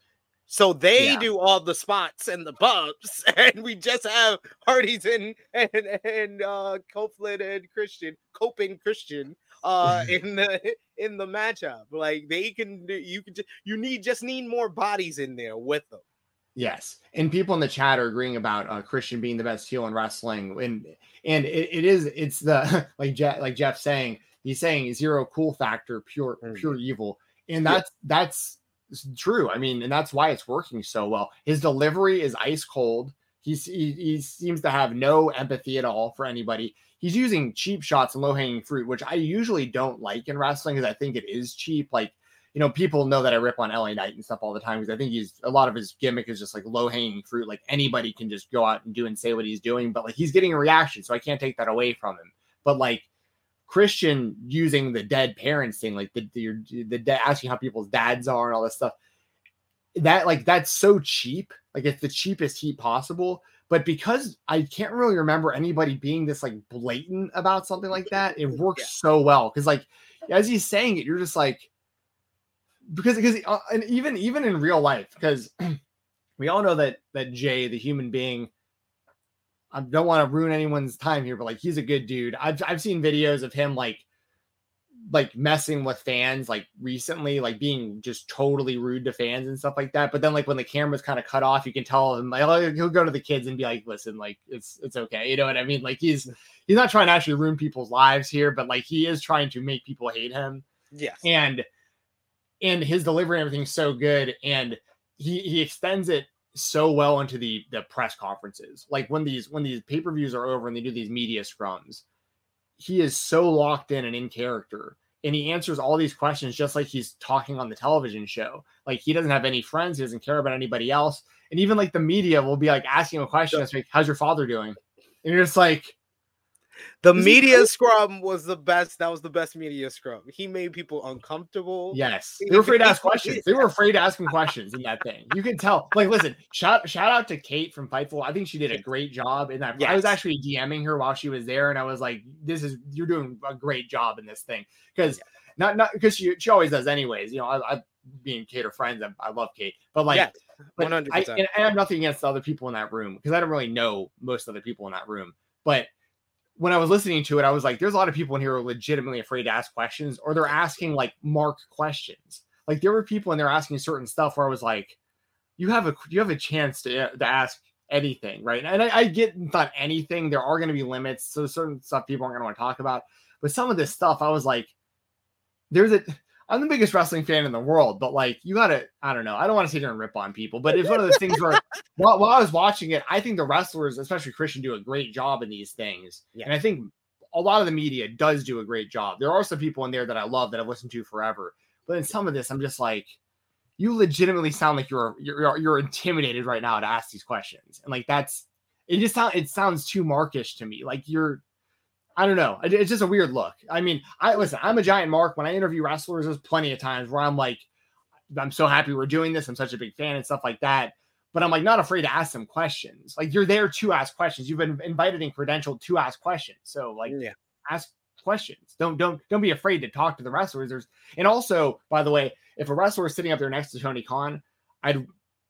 So they Yeah. do all the spots and the bumps, and we just have Hardy's and and and uh, Copeland and Christian, Cope and Christian, uh, in the in the matchup. Like they can, do, you can, just, you need just need more bodies in there with them. Yes, and people in the chat are agreeing about uh, Christian being the best heel in wrestling, and and it, it is it's the like Jeff like Jeff saying he's saying zero cool factor, pure pure evil, and that's that's true. I mean, and that's why it's working so well. His delivery is ice cold. He's, he he seems to have no empathy at all for anybody. He's using cheap shots and low hanging fruit, which I usually don't like in wrestling because I think it is cheap. Like, you know, people know that I rip on L A Knight and stuff all the time because I think he's a lot of his gimmick is just like low hanging fruit. Like anybody can just go out and do and say what he's doing, but like he's getting a reaction, so I can't take that away from him. But like Christian using the dead parents thing, like the the, the, the asking how people's dads are and all this stuff. That like that's so cheap, like it's the cheapest heat possible. But because I can't really remember anybody being this like blatant about something like that, it works yeah. so well. Because like as he's saying it, you're just like because because uh, and even even in real life, because we all know that that Jay, the human being, I don't want to ruin anyone's time here, but like he's a good dude. I've I've seen videos of him like. like messing with fans like recently, like being just totally rude to fans and stuff like that. But then like when the camera's kind of cut off, you can tell him like he'll go to the kids and be like, listen, like it's it's okay. You know what I mean? Like he's he's not trying to actually ruin people's lives here, but like he is trying to make people hate him. Yes. And and his delivery and everything's so good. And he he extends it so well into the the press conferences. Like when these when these pay-per-views are over and they do these media scrums. He is so locked in and in character, and he answers all these questions just like he's talking on the television show. Like he doesn't have any friends. He doesn't care about anybody else. And even like the media will be like asking him a question. That's like, how's your father doing? And you're just like, the media scrum was the best. That was the best media scrum. He made people uncomfortable. Yes. They were afraid to ask questions. They were afraid to ask him questions in that thing. You can tell. Like, listen, shout, shout out to Kate from Fightful. I think she did a great job in that. Yes. I was actually DMing her while she was there, and I was like, this is, you're doing a great job in this thing. Because not, not because she, she always does anyways. You know, I, I being Kate or friends, I, I love Kate. But like, yeah, but I, and I have nothing against the other people in that room because I don't really know most of the people in that room. But when I was listening to it, I was like, there's a lot of people in here who are legitimately afraid to ask questions, or they're asking like Mark questions. Like there were people in there asking certain stuff where I was like, you have a, you have a chance to, to ask anything. Right. And I, I get not anything. There are going to be limits. So certain stuff people aren't going to want to talk about, but some of this stuff, I was like, there's a, I'm the biggest wrestling fan in the world, but like, you gotta, I don't know. I don't want to sit here and rip on people, but it's one of those things where while, while I was watching it, I think the wrestlers, especially Christian, do a great job in these things. Yeah. And I think a lot of the media does do a great job. There are some people in there that I love that I've listened to forever, but in some of this, I'm just like, you legitimately sound like you're, you're, you're intimidated right now to ask these questions. And like, that's, it just sounds, it sounds too Markish to me. Like you're, I don't know. It's just a weird look. I mean, I listen, I'm a giant Mark. When I interview wrestlers, there's plenty of times where I'm like, I'm so happy we're doing this. I'm such a big fan and stuff like that. But I'm like not afraid to ask them questions. Like you're there to ask questions. You've been invited and credentialed to ask questions. So like yeah. ask questions. Don't don't don't be afraid to talk to the wrestlers. There's and also, by the way, if a wrestler is sitting up there next to Tony Khan, I'd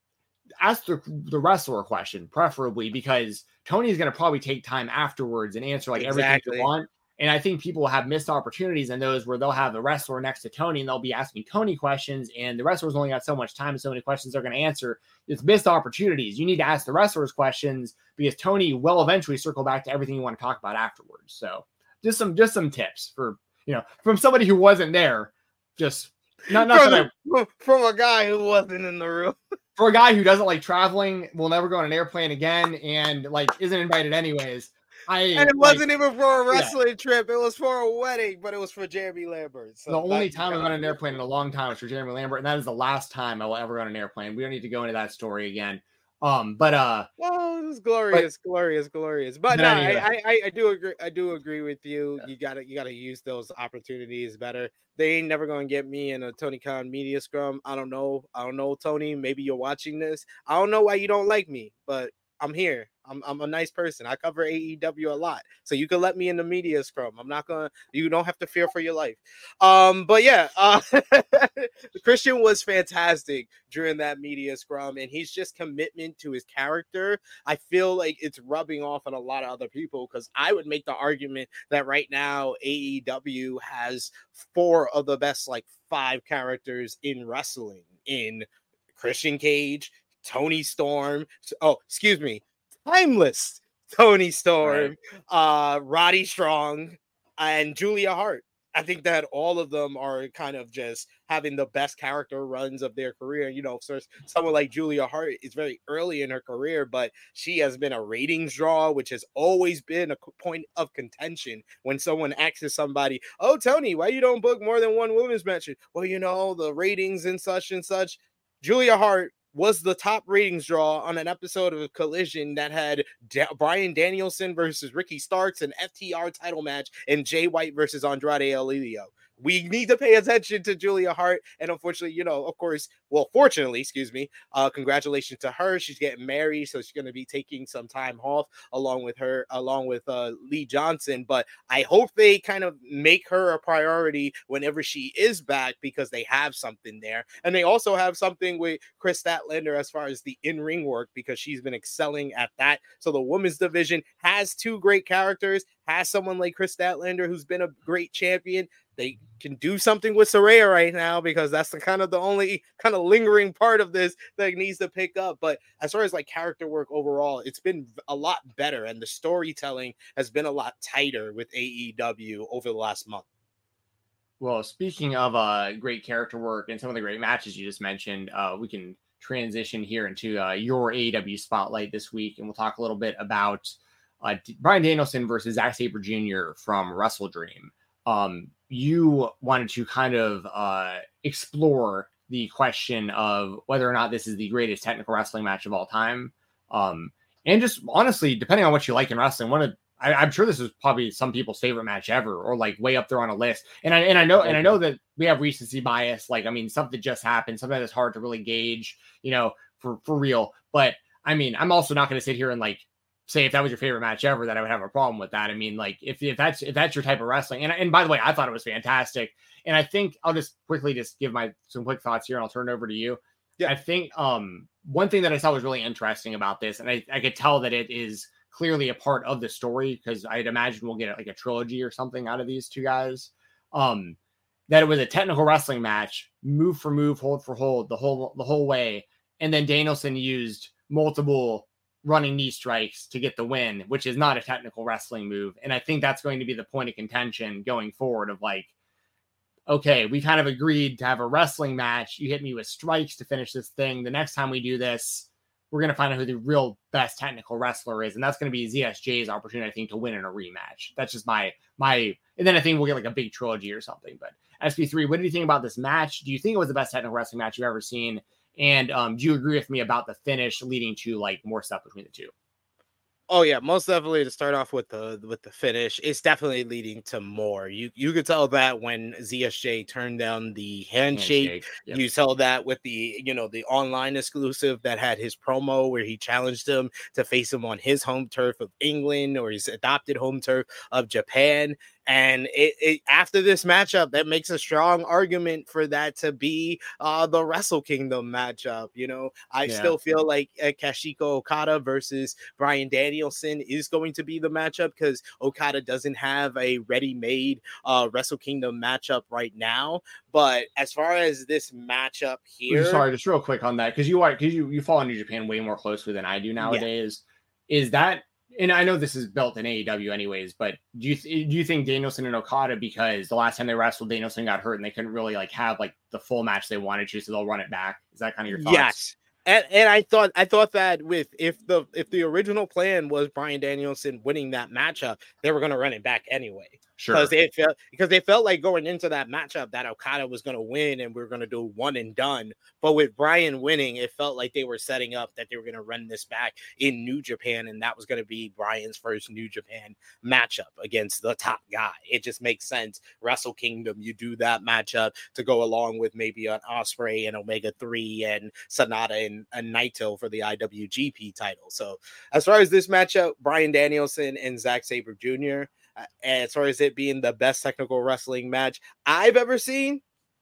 ask the, the wrestler a question, preferably because Tony is going to probably take time afterwards and answer like exactly. everything you want. And I think people will have missed opportunities in those where they'll have the wrestler next to Tony and they'll be asking Tony questions, and the wrestlers only got so much time and so many questions they're going to answer. It's missed opportunities. You need to ask the wrestlers questions because Tony will eventually circle back to everything you want to talk about afterwards. So just some, just some tips for, you know, from somebody who wasn't there, just not, not from, that I, from a guy who wasn't in the room. For a guy who doesn't like traveling, will never go on an airplane again, and like isn't invited anyways. I and it like, wasn't even for a wrestling yeah. trip. It was for a wedding, but it was for Jeremy Lambert. So the only time I've been on an airplane in a long time was for Jeremy Lambert, and that is the last time I will ever go on an airplane. We don't need to go into that story again. Um, but uh, oh, it was glorious, but, glorious, glorious. But, but no, anyway. I, I, I do agree. I do agree with you. Yeah. You gotta, you gotta use those opportunities better. They ain't never gonna get me in a Tony Khan media scrum. I don't know. I don't know, Tony. Maybe you're watching this. I don't know why you don't like me, but I'm here. I'm I'm a nice person. I cover A E W a lot, so you can let me in the media scrum. I'm not gonna. You don't have to fear for your life. Um, but yeah, uh, Christian was fantastic during that media scrum, and he's just commitment to his character. I feel like it's rubbing off on a lot of other people because I would make the argument that right now A E W has four of the best like five characters in wrestling in Christian Cage, Tony Storm. Oh, excuse me. Timeless Tony Storm, right. uh, Roddy Strong, and Julia Hart. I think that all of them are kind of just having the best character runs of their career. You know, so someone like Julia Hart is very early in her career, but she has been a ratings draw, which has always been a point of contention when someone asks somebody, oh, Tony, why you don't book more than one women's match? Well, you know, the ratings and such and such. Julia Hart was the top ratings draw on an episode of Collision that had da- Bryan Danielson versus Ricky Starks, an F T R title match, and Jay White versus Andrade El Idolo. We need to pay attention to Julia Hart. And unfortunately, you know, of course, well, fortunately, excuse me, uh, congratulations to her. She's getting married, so she's going to be taking some time off along with her, along with uh, Lee Johnson. But I hope they kind of make her a priority whenever she is back because they have something there. And they also have something with Chris Statlander as far as the in-ring work because she's been excelling at that. So the women's division has two great characters, has someone like Chris Statlander who's been a great champion. They can do something with Saraya right now because that's the kind of the only kind of lingering part of this that needs to pick up. But as far as like character work overall, it's been a lot better and the storytelling has been a lot tighter with A E W over the last month. Well, speaking of uh, great character work and some of the great matches you just mentioned, uh, we can transition here into uh, your A E W spotlight this week, and we'll talk a little bit about uh, Bryan Danielson versus Zack Sabre Junior from Wrestle Dream. Um, you wanted to kind of uh, explore the question of whether or not this is the greatest technical wrestling match of all time. Um, and just honestly, depending on what you like in wrestling, one of I, I'm sure this is probably some people's favorite match ever, or like way up there on a list. And I and I know and I know that we have recency bias. Like, I mean, something just happened, something that's hard to really gauge, you know, for for real. But I mean, I'm also not going to sit here and like say if that was your favorite match ever that I would have a problem with that. I mean, like if, if that's if that's your type of wrestling, and and by the way, I thought it was fantastic. And I think I'll just quickly just give my some quick thoughts here, and I'll turn it over to you. Yeah, I think um one thing that I saw was really interesting about this, and I, I could tell that it is clearly a part of the story because I'd imagine we'll get like a trilogy or something out of these two guys. Um, that it was a technical wrestling match, move for move, hold for hold, the whole the whole way, and then Danielson used multiple running knee strikes to get the win, which is not a technical wrestling move. And I think that's going to be the point of contention going forward of like, okay, we kind of agreed to have a wrestling match. You hit me with strikes to finish this thing. The next time we do this, we're going to find out who the real best technical wrestler is. And that's going to be Z S J's opportunity, I think, to win in a rematch. That's just my, my, and then I think we'll get like a big trilogy or something. But S P three, what did you think about this match? Do you think it was the best technical wrestling match you've ever seen? And um, do you agree with me about the finish leading to like more stuff between the two? Oh yeah, most definitely. To start off with the with the finish, it's definitely leading to more. You you could tell that when Z S J turned down the handshake. handshake yep. You saw that with the you know the online exclusive that had his promo where he challenged him to face him on his home turf of England or his adopted home turf of Japan. And it, it after this matchup, that makes a strong argument for that to be uh, the Wrestle Kingdom matchup. You know, I yeah. still feel like uh, Kazuchika Okada versus Bryan Danielson is going to be the matchup because Okada doesn't have a ready-made uh, Wrestle Kingdom matchup right now. But as far as this matchup here, sorry, just real quick on that because you are because you you follow New Japan way more closely than I do nowadays. Yeah. Is that? And I know this is built in A E W anyways, but do you th- do you think Danielson and Okada, because the last time they wrestled, Danielson got hurt and they couldn't really like have like the full match they wanted to, so they'll run it back? Is that kind of your thoughts? Yes. And and I thought I thought that with if the if the original plan was Bryan Danielson winning that matchup, they were going to run it back anyway. Sure. Because it felt because they felt like going into that matchup that Okada was going to win and we are going to do one and done. But with Bryan winning, it felt like they were setting up that they were going to run this back in New Japan, and that was going to be Bryan's first New Japan matchup against the top guy. It just makes sense. Wrestle Kingdom, you do that matchup to go along with maybe an Ospreay and Omega three and Sonata and, and Naito for the I W G P title. So as far as this matchup, Bryan Danielson and Zack Sabre Junior, Uh, as far as it being the best technical wrestling match I've ever seen,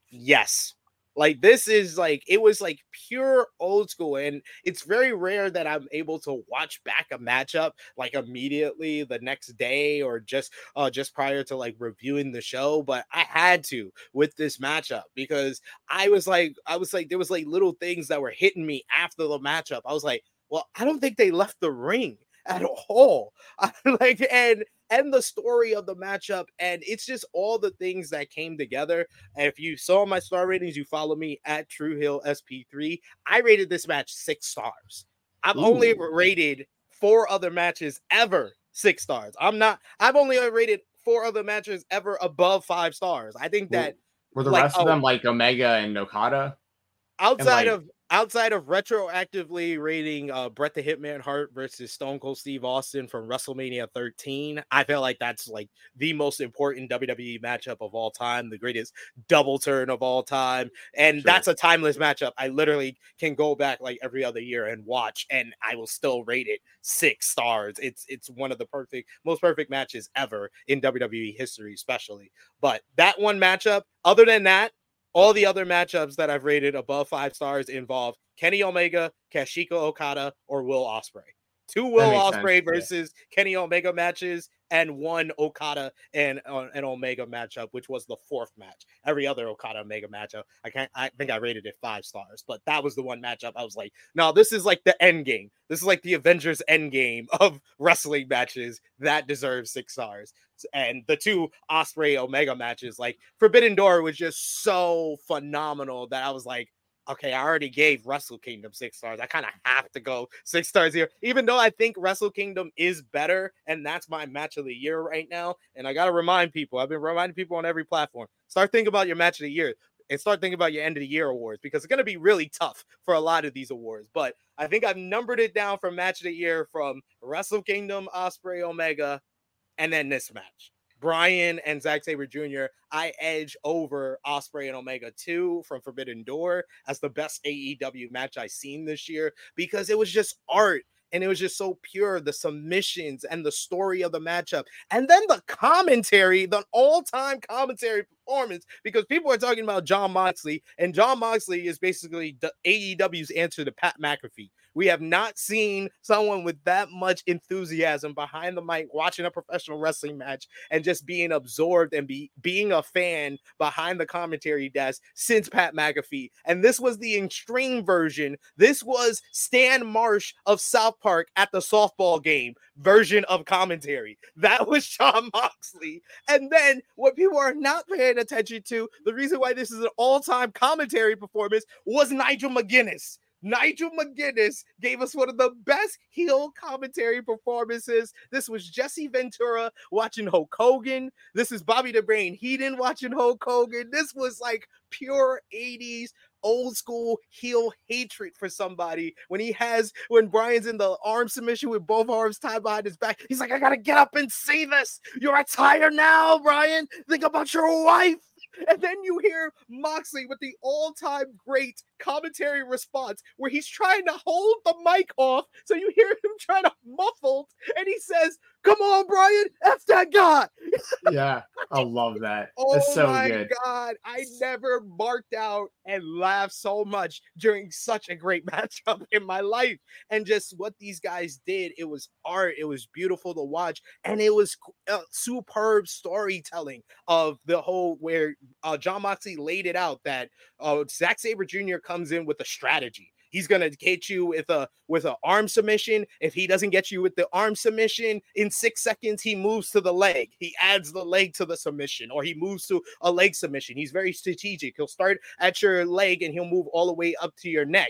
yes. Like, this is like, it was like pure old school. And it's very rare that I'm able to watch back a matchup like immediately the next day or just uh just prior to like reviewing the show. But I had to with this matchup because I was like, I was like, there was like little things that were hitting me after the matchup. I was like, well, I don't think they left the ring at all. I, like, and and the story of the matchup, and it's just all the things that came together. And if you saw my star ratings, you follow me at True Hill S P three. I rated this match six stars. I've Ooh. only rated four other matches ever six stars. I'm not. I've only rated four other matches ever above five stars. I think that were the like, rest of them like Omega and Okada outside like, of. Outside of retroactively rating uh, Bret the Hitman Hart versus Stone Cold Steve Austin from WrestleMania thirteen, I feel like that's like the most important W W E matchup of all time, the greatest double turn of all time. And sure. that's a timeless matchup. I literally can go back like every other year and watch, and I will still rate it six stars. It's it's one of the perfect, most perfect matches ever in W W E history, especially. But that one matchup, other than that, all the other matchups that I've rated above five stars involve Kenny Omega, Kazuchika Okada, or Will Ospreay. Two Will Ospreay sense. versus yeah. Kenny Omega matches, and one Okada and uh, an Omega matchup, which was the fourth match. Every other Okada Omega matchup, I can't. I think I rated it five stars, but that was the one matchup I was like, no, this is like the end game. This is like the Avengers end game of wrestling matches that deserves six stars. And the two Ospreay Omega matches, like Forbidden Door, was just so phenomenal that I was like, okay, I already gave Wrestle Kingdom six stars. I kind of have to go six stars here, even though I think Wrestle Kingdom is better, and that's my match of the year right now. And I got to remind people, I've been reminding people on every platform, start thinking about your match of the year and start thinking about your end of the year awards, because it's going to be really tough for a lot of these awards. But I think I've numbered it down from match of the year from Wrestle Kingdom, Ospreay, Omega, and then this match. Bryan and Zack Sabre Junior, I edge over Ospreay and Omega two from Forbidden Door as the best A E W match I've seen this year, because it was just art. And it was just so pure, the submissions and the story of the matchup. And then the commentary, the all-time commentary performance, because people are talking about Jon Moxley, and Jon Moxley is basically the A E W's answer to Pat McAfee. We have not seen someone with that much enthusiasm behind the mic watching a professional wrestling match and just being absorbed and be being a fan behind the commentary desk since Pat McAfee. And this was the extreme version. This was Stan Marsh of South Park at the softball game version of commentary. That was Jon Moxley. And then what people are not paying attention to, the reason why this is an all-time commentary performance, was Nigel McGuinness. Nigel McGuinness gave us one of the best heel commentary performances. This was Jesse Ventura watching Hulk Hogan. This is Bobby the Brain Heenan watching Hulk Hogan. This was like pure eighties old school heel hatred for somebody. When he has, when Bryan's in the arm submission with both arms tied behind his back, he's like, I gotta get up and see this. You're retired now, Bryan. Think about your wife. And then you hear Moxley with the all-time great commentary response where he's trying to hold the mic off. So you hear him trying to muffle, and he says, come on, Bryan, F that guy. Yeah, I love that. Oh That's so my good. God. I never marked out and laughed so much during such a great matchup in my life. And just what these guys did, it was art. It was beautiful to watch. And it was uh, superb storytelling of the whole, where uh, Jon Moxley laid it out that uh, Zack Sabre Junior comes in with a strategy. He's gonna get you with a with an arm submission. If he doesn't get you with the arm submission in six seconds, he moves to the leg. He adds the leg to the submission, or he moves to a leg submission. He's very strategic. He'll start at your leg and he'll move all the way up to your neck.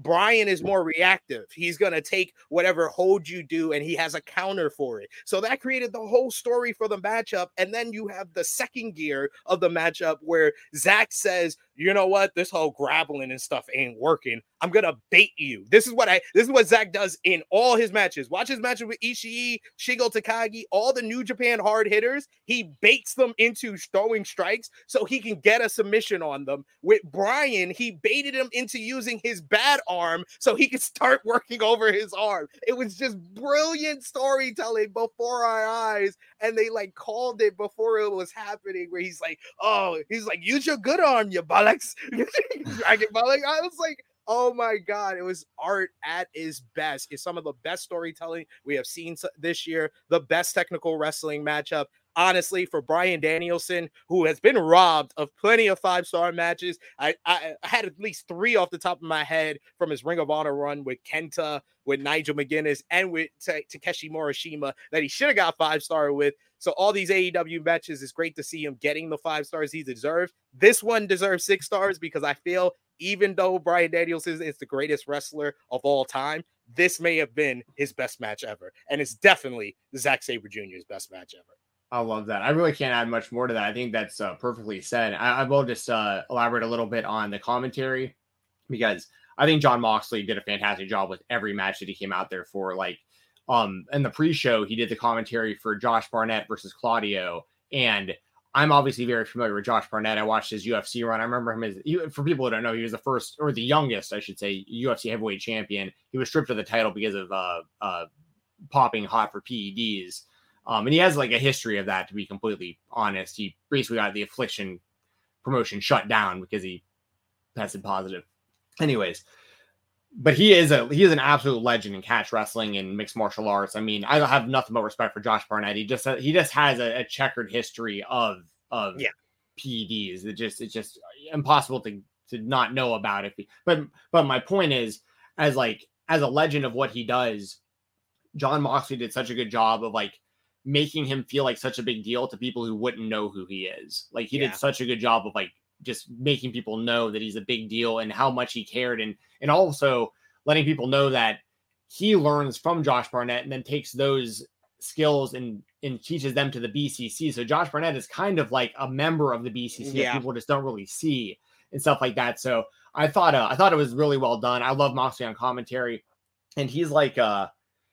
Brian is more reactive. He's going to take whatever hold you do and he has a counter for it. So that created the whole story for the matchup. And then you have the second gear of the matchup where Zach says, you know what, this whole grappling and stuff ain't working. I'm going to bait you. This is what I, this is what Zach does in all his matches. Watch his matches with Ishii, Shingo Takagi, all the New Japan hard hitters. He baits them into throwing strikes so he can get a submission on them. With Brian, he baited him into using his bad arm so he could start working over his arm. It was just brilliant storytelling before our eyes. And they like called it before it was happening, where he's like, oh, he's like, use your good arm, you bollocks. Dragon Bollock. I was like, oh my God, it was art at its best. It's some of the best storytelling we have seen this year, the best technical wrestling matchup. Honestly, for Bryan Danielson, who has been robbed of plenty of five-star matches, I, I, I had at least three off the top of my head from his Ring of Honor run with Kenta, with Nigel McGuinness, and with T- Takeshi Morishima that he should have got five-star with. So all these A E W matches, it's great to see him getting the five stars he deserves. This one deserves six stars because I feel even though Bryan Danielson is the greatest wrestler of all time, this may have been his best match ever. And it's definitely Zack Sabre Junior's best match ever. I love that. I really can't add much more to that. I think that's uh, perfectly said. I, I will just uh, elaborate a little bit on the commentary because I think Jon Moxley did a fantastic job with every match that he came out there for. Like um, in the pre-show, he did the commentary for Josh Barnett versus Claudio. And I'm obviously very familiar with Josh Barnett. I watched his U F C run. I remember him as, for people who don't know, he was the first or the youngest, I should say, U F C heavyweight champion. He was stripped of the title because of uh, uh, popping hot for P E Ds. Um, and he has like a history of that, to be completely honest. He basically got the Affliction promotion shut down because he tested positive. Anyways, but he is a he is an absolute legend in catch wrestling and mixed martial arts. I mean, I have nothing but respect for Josh Barnett. He just he just has a, a checkered history of of yeah. P E Ds. It just it's just impossible to to not know about it. But but my point is, as like as a legend of what he does, Jon Moxley did such a good job of like making him feel like such a big deal to people who wouldn't know who he is. Like he yeah. did such a good job of like just making people know that he's a big deal and how much he cared. And, and also letting people know that he learns from Josh Barnett and then takes those skills and, and teaches them to the B C C. So Josh Barnett is kind of like a member of the B C C yeah. that people just don't really see and stuff like that. So I thought, uh, I thought it was really well done. I love Moxley on commentary, and he's like, uh,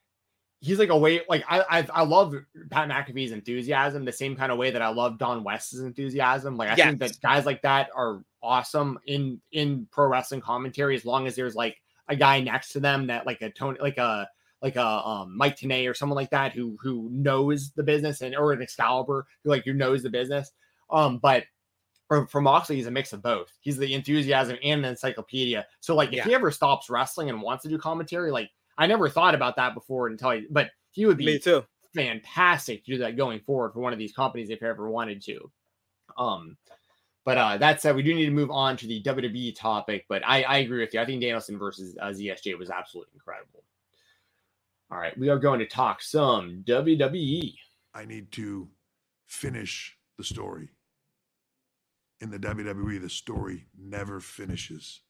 He's like a way, like I, I I love Pat McAfee's enthusiasm the same kind of way that I love Don West's enthusiasm. Like I yes. think that guys like that are awesome in in pro wrestling commentary, as long as there's like a guy next to them that like a Tony, like a like a um, Mike Tenay or someone like that who who knows the business, and or an Excalibur who like who knows the business. Um, but for, for Moxley, he's a mix of both. He's the enthusiasm and an encyclopedia. So like yeah. if he ever stops wrestling and wants to do commentary, like. I never thought about that before until I, but he would be Me too. fantastic to do that going forward for one of these companies if he ever wanted to. Um, but uh, that said, we do need to move on to the W W E topic, but I, I agree with you. I think Danielson versus uh, Z S J was absolutely incredible. All right, we are going to talk some W W E. I need to finish the story. In the W W E, the story never finishes.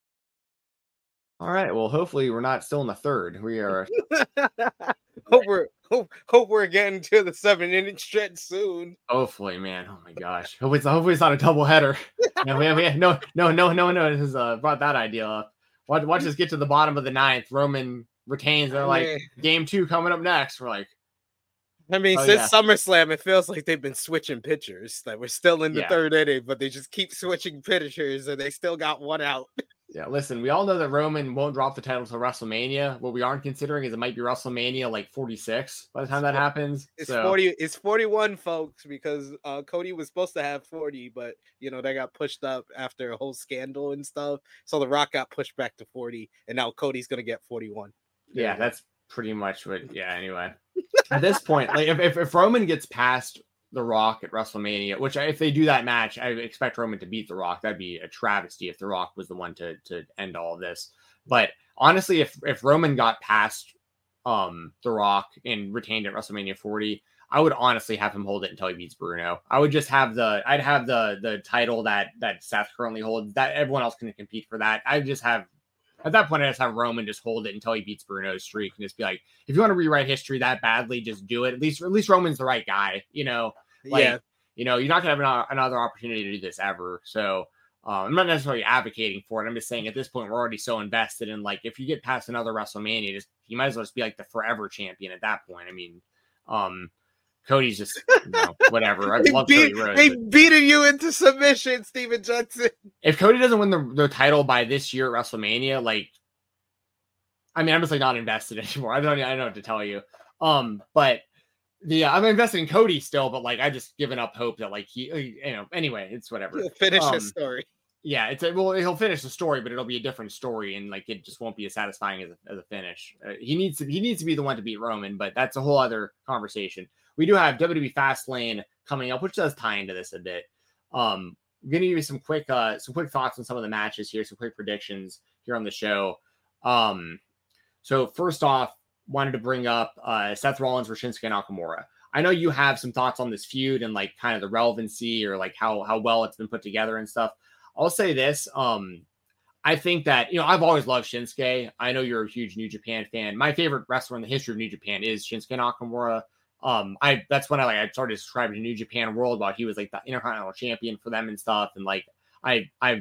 All right. Well, hopefully we're not still in the third. We are. hope we're hope, hope we're getting to the seven inning stretch soon. Hopefully, man. Oh my gosh. Hopefully, it's, hopefully it's not a double header. no, we have, we have, no, no, no, no, no. This has uh, brought that idea up. Watch, watch us get to the bottom of the ninth. Roman retains. They're like, game two coming up next. We're like, I mean, oh, since yeah. SummerSlam, it feels like they've been switching pitchers. Like we're still in the yeah. third inning, but they just keep switching pitchers, and they still got one out. Yeah, listen, we all know that Roman won't drop the title till WrestleMania. What we aren't considering is it might be WrestleMania like forty-six by the time that happens. It's so. forty. It's forty-one, folks, because uh, Cody was supposed to have forty, but you know they got pushed up after a whole scandal and stuff. So The Rock got pushed back to forty, and now Cody's gonna get forty-one. Yeah, yeah. That's pretty much what. Yeah. Anyway, at this point, like if, if if Roman gets past The Rock at WrestleMania, which if they do that match, I expect Roman to beat The Rock. That'd be a travesty if The Rock was the one to to end all of this. But honestly, if if Roman got past um The Rock and retained at WrestleMania forty, I would honestly have him hold it until he beats Bruno. I would just have the I'd have the the title that that Seth currently holds. That everyone else can compete for that. I'd just have At that point, I just have Roman just hold it until he beats Bruno's streak and just be like, if you want to rewrite history that badly, just do it. At least, at least Roman's the right guy, you know? Like, yeah. You know, you're not going to have an, another opportunity to do this ever. So uh, I'm not necessarily advocating for it. I'm just saying at this point, we're already so invested in, like, if you get past another WrestleMania, just you might as well just be like the forever champion at that point. I mean, um, Cody's just, you know, whatever. I love beat, Cody Rhodes. They but... beating you into submission, Steven Johnson. If Cody doesn't win the, the title by this year at WrestleMania, like, I mean, I'm just like not invested anymore. I don't, I don't know what to tell you. Um, but the I'm invested in Cody still, but like I just given up hope that like he, you know. Anyway, it's whatever. He'll finish um, his story. Yeah, it's a, well, he'll finish the story, but it'll be a different story, and like it just won't be as satisfying as a, as a finish. Uh, he needs to he needs to be the one to beat Roman, but that's a whole other conversation. We do have W W E Fastlane coming up, which does tie into this a bit. Um, I'm gonna give you some quick uh some quick thoughts on some of the matches here, some quick predictions here on the show. Um, so first off, wanted to bring up uh Seth Rollins versus Shinsuke Nakamura. I know you have some thoughts on this feud and like kind of the relevancy or like how how well it's been put together and stuff. I'll say this. Um, I think that, you know, I've always loved Shinsuke. I know you're a huge New Japan fan. My favorite wrestler in the history of New Japan is Shinsuke Nakamura. Um, I that's when I like I started subscribing to New Japan World while he was like the Intercontinental Champion for them and stuff. And like I I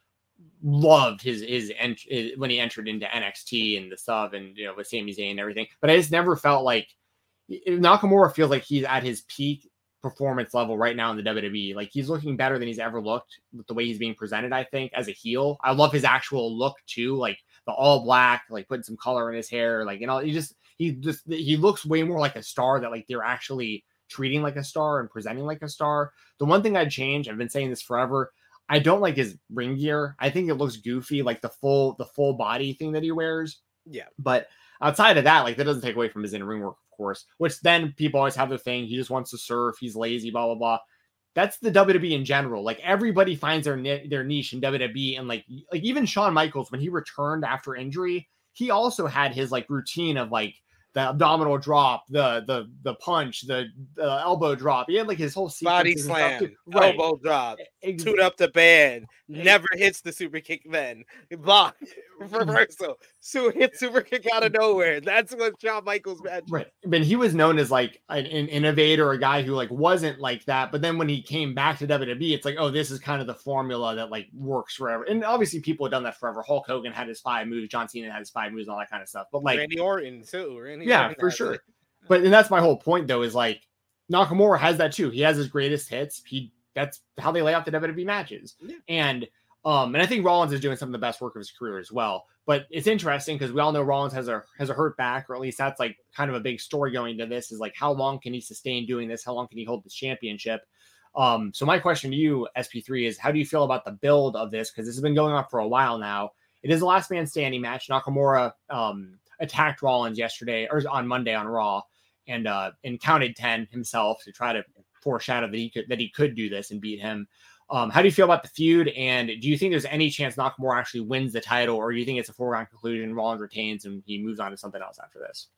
loved his his, ent- his when he entered into N X T and the stuff and you know with Sami Zayn and everything. But I just never felt like Nakamura feels like he's at his peak performance level right now in the W W E. Like he's looking better than he's ever looked with the way he's being presented, I think, as a heel. I love his actual look too, like the all black, like putting some color in his hair, like, you know, he just he just he looks way more like a star that like they're actually treating like a star and presenting like a star. The one thing I'd change, I've been saying this forever, I don't like his ring gear. I think it looks goofy, like the full the full body thing that he wears. Yeah. But outside of that, like that doesn't take away from his in-ring work, of course, which then people always have their thing. He just wants to surf. He's lazy, blah, blah, blah. That's the W W E in general. Like everybody finds their their niche in W W E. And like, like even Shawn Michaels, when he returned after injury, he also had his like routine of like the abdominal drop, the, the, the punch, the, the elbow drop. He had like his whole body slam, right. elbow drop, exactly. Toot up the band, never hits the super kick then. Block, reversal, so hit super kick out of nowhere. That's what Shawn Michaels match. Right. But he was known as like an, an innovator, a guy who like wasn't like that. But then when he came back to W W E, it's like, oh, this is kind of the formula that like works forever. And obviously people have done that forever. Hulk Hogan had his five moves, John Cena had his five moves, and all that kind of stuff. But like Randy Orton too. Randy yeah, Orton for sure. It. But and that's my whole point though, is like Nakamura has that too. He has his greatest hits. He that's how they lay out the W W E matches. Yeah. And um, and I think Rollins is doing some of the best work of his career as well. But it's interesting because we all know Rollins has a has a hurt back, or at least that's like kind of a big story going into this, is like how long can he sustain doing this? How long can he hold this championship? Um, so my question to you, S P three, is how do you feel about the build of this? Because this has been going on for a while now. It is a last man standing match. Nakamura um, attacked Rollins yesterday or on Monday on Raw and uh, and counted ten himself to try to foreshadow that he could that he could do this and beat him. Um, how do you feel about the feud? And do you think there's any chance Nakamura actually wins the title, or do you think it's a foregone conclusion, Rollins retains and he moves on to something else after this?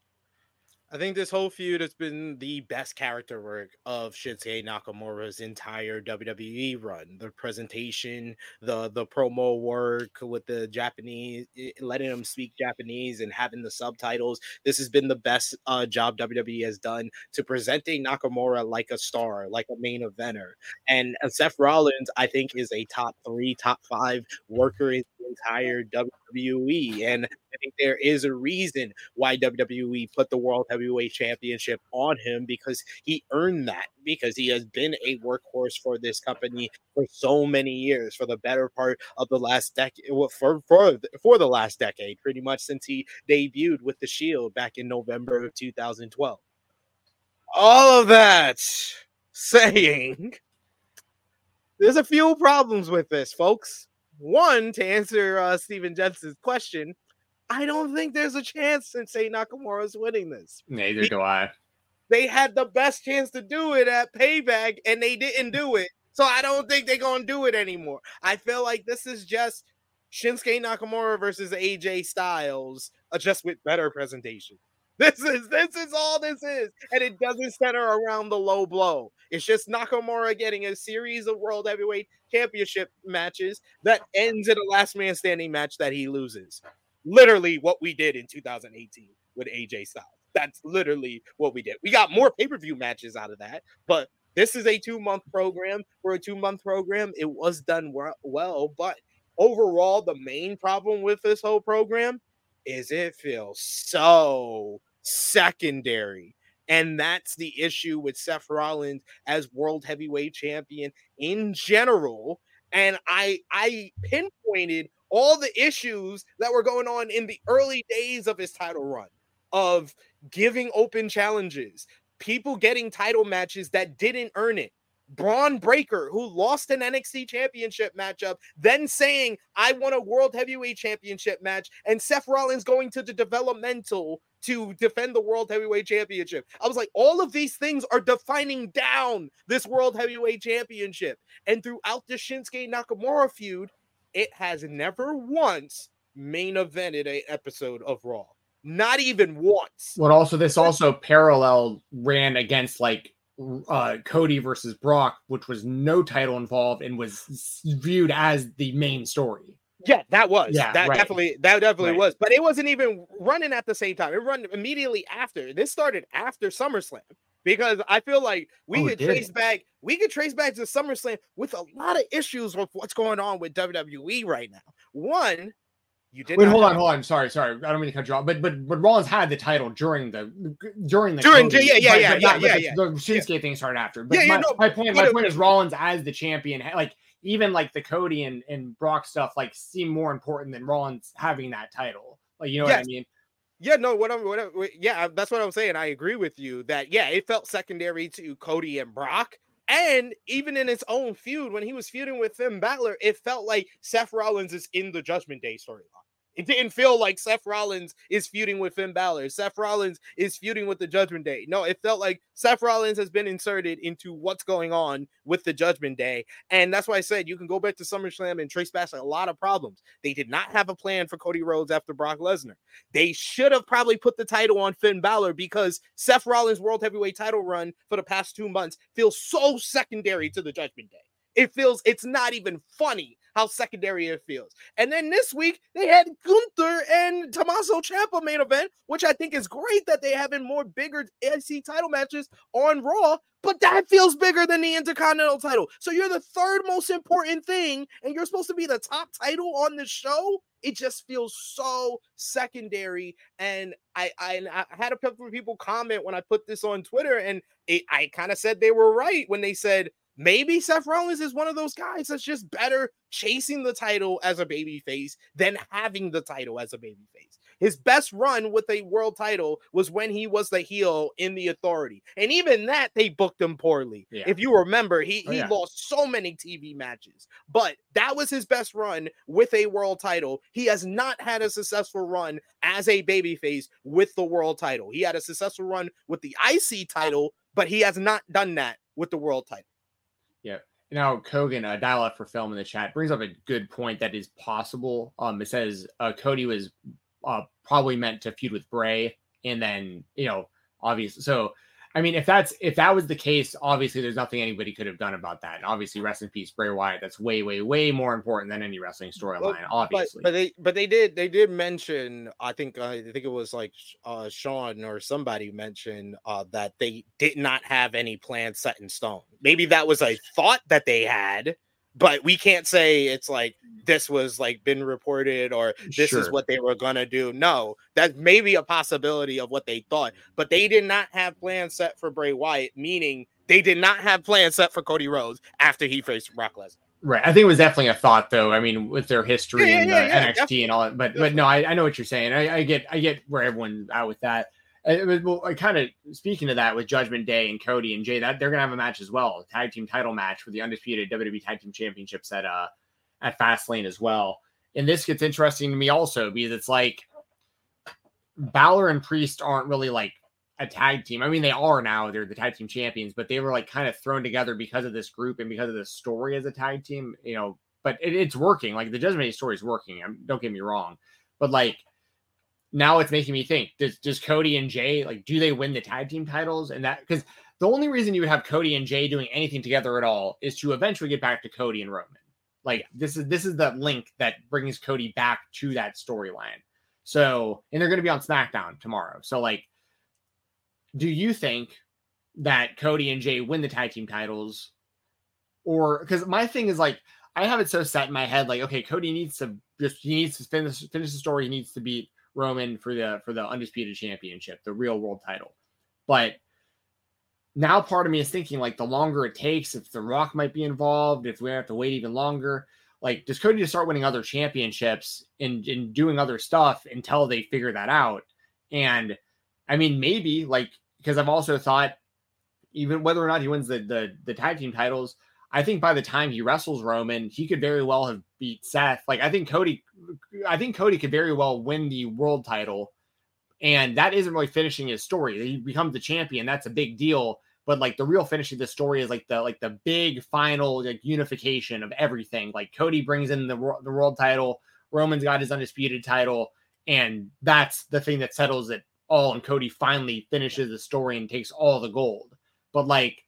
I think this whole feud has been the best character work of Shinsuke Nakamura's entire W W E run. The presentation, the the promo work with the Japanese, letting him speak Japanese and having the subtitles. This has been the best uh, job W W E has done to presenting Nakamura like a star, like a main eventer. And uh, Seth Rollins, I think, is a top three, top five worker in the entire W W E. And I think there is a reason why W W E put the World Heavyweight Championship on him, because he earned that, because he has been a workhorse for this company for so many years, for the better part of the last decade, for, for, for the last decade, pretty much since he debuted with the Shield back in November of two thousand twelve. All of that saying, there's a few problems with this, folks. One, to answer uh, Steven Jensen's question, I don't think there's a chance Shinsuke Nakamura's winning this. Neither do I. They had the best chance to do it at Payback, and they didn't do it. So I don't think they're going to do it anymore. I feel like this is just Shinsuke Nakamura versus A J Styles, uh, just with better presentation. This is this is all this is, and it doesn't center around the low blow. It's just Nakamura getting a series of World Heavyweight Championship matches that ends in a last man standing match that he loses. literally what we did in two thousand eighteen with A J Styles. That's literally what we did. We got more pay-per-view matches out of that, but this is a two-month program. For a two-month program, it was done well, but overall, the main problem with this whole program is it feels so secondary. And that's the issue with Seth Rollins as World Heavyweight Champion in general. And I I pinpointed all the issues that were going on in the early days of his title run, of giving open challenges, people getting title matches that didn't earn it. Braun Breaker, who lost an N X T championship matchup, then saying, I want a World Heavyweight Championship match, and Seth Rollins going to the developmental to defend the World Heavyweight Championship. I was like, all of these things are defining down this World Heavyweight Championship. And throughout the Shinsuke Nakamura feud, it has never once main evented an episode of Raw. Not even once. But also, this also parallel ran against like uh, Cody versus Brock, which was no title involved and was viewed as the main story. Yeah, that was. Yeah, that right. definitely that definitely Right. was. But it wasn't even running at the same time. It ran immediately after. This started after SummerSlam. Because I feel like we Oh, could did trace it? back, we could trace back to SummerSlam with a lot of issues with what's going on with W W E right now. One, you did Wait, not hold have- on, hold on. Sorry, sorry. I don't mean to cut you off. But but but Rollins had the title during the during the During- Cody, yeah, yeah, but- yeah, but not- yeah, but yeah, the, the Shinsuke thing started after. But Yeah, yeah, my, no, my point, but my it- point is Rollins as the champion, like even like the Cody and, and Brock stuff, like seem more important than Rollins having that title. Like, you know what I Yes. mean? Yeah, no, what I'm, what I'm, yeah, that's what I'm saying. I agree with you that, yeah, it felt secondary to Cody and Brock. And even in its own feud, when he was feuding with Finn Balor, it felt like Seth Rollins is in the Judgment Day storyline. It didn't feel like Seth Rollins is feuding with Finn Balor. Seth Rollins is feuding with the Judgment Day. No, it felt like Seth Rollins has been inserted into what's going on with the Judgment Day. And that's why I said you can go back to SummerSlam and trace back a lot of problems. They did not have a plan for Cody Rhodes after Brock Lesnar. They should have probably put the title on Finn Balor because Seth Rollins' World Heavyweight title run for the past two months feels so secondary to the Judgment Day. It feels, it's not even funny how secondary it feels. And then this week, they had Gunther and Tommaso Ciampa main event, which I think is great that they having more bigger A I C title matches on Raw, but that feels bigger than the Intercontinental title. So you're the third most important thing, and you're supposed to be the top title on the show? It just feels so secondary. And I, I, I had a couple of people comment when I put this on Twitter, and it, I kind of said they were right when they said, maybe Seth Rollins is one of those guys that's just better chasing the title as a babyface than having the title as a babyface. His best run with a world title was when he was the heel in the Authority. And even that, they booked him poorly. Yeah. If you remember, he, Oh, he yeah. lost so many T V matches. But that was his best run with a world title. He has not had a successful run as a babyface with the world title. He had a successful run with the I C title, but he has not done that with the world title. Yeah. Now, Kogan, uh, Dial Up for Film in the chat, brings up a good point that is possible. Um, it says uh, Cody was uh, probably meant to feud with Bray, and then, you know, obviously. So, I mean, if that's if that was the case, obviously there's nothing anybody could have done about that. And obviously, rest in peace, Bray Wyatt. That's way, way, way more important than any wrestling storyline. Well, Obviously, But, but they but they did they did mention, I think uh, I think it was like uh Sean or somebody mentioned uh that they did not have any plans set in stone. Maybe that was a thought that they had, but we can't say it's like this was like been reported or this is Sure. what they were gonna do. No, that may be a possibility of what they thought, but they did not have plans set for Bray Wyatt, meaning they did not have plans set for Cody Rhodes after he faced Brock Lesnar. right. I think it was definitely a thought, though. I mean, with their history Yeah, yeah, and the yeah, yeah, N X T and all that. But but no, I, I know what you're saying. I, I get I get where everyone's at with that. Uh, but, well, I kind of speaking to that with Judgment Day and Cody and Jay, that they're gonna have a match as well, a tag team title match for the undisputed W W E Tag Team Championships at uh at Fastlane as well. And this gets interesting to me also because it's like Balor and Priest aren't really like a tag team. I mean, they are now; they're the tag team champions, but they were like kind of thrown together because of this group and because of the story as a tag team. You know, but it, it's working. Like the Judgment Day story is working. I'm, don't get me wrong, but like. Now it's making me think, does, does Cody and Jay, like, do they win the tag team titles? And that, because the only reason you would have Cody and Jay doing anything together at all is to eventually get back to Cody and Roman. Like, this is, this is the link that brings Cody back to that storyline. So, and they're going to be on SmackDown tomorrow. So, like, do you think that Cody and Jay win the tag team titles? Or, because my thing is, like, I have it so set in my head, like, okay, Cody needs to just, he needs to finish, finish the story. He needs to beat Roman for the, for the Undisputed Championship, the real world title. But now part of me is thinking, like, the longer it takes, if The Rock might be involved, if we have to wait even longer, like, does Cody just start winning other championships and, and doing other stuff until they figure that out? And I mean, maybe, like, because I've also thought, even whether or not he wins the, the the tag team titles, I think by the time he wrestles Roman, he could very well have beat Seth. Like, I think Cody, I think Cody could very well win the world title, and that isn't really finishing his story. He becomes the champion. That's a big deal. But like the real finish of the story is like the like the big final like unification of everything. Like Cody brings in the the world title, Roman's got his undisputed title, and that's the thing that settles it all. And Cody finally finishes the story and takes all the gold. But like,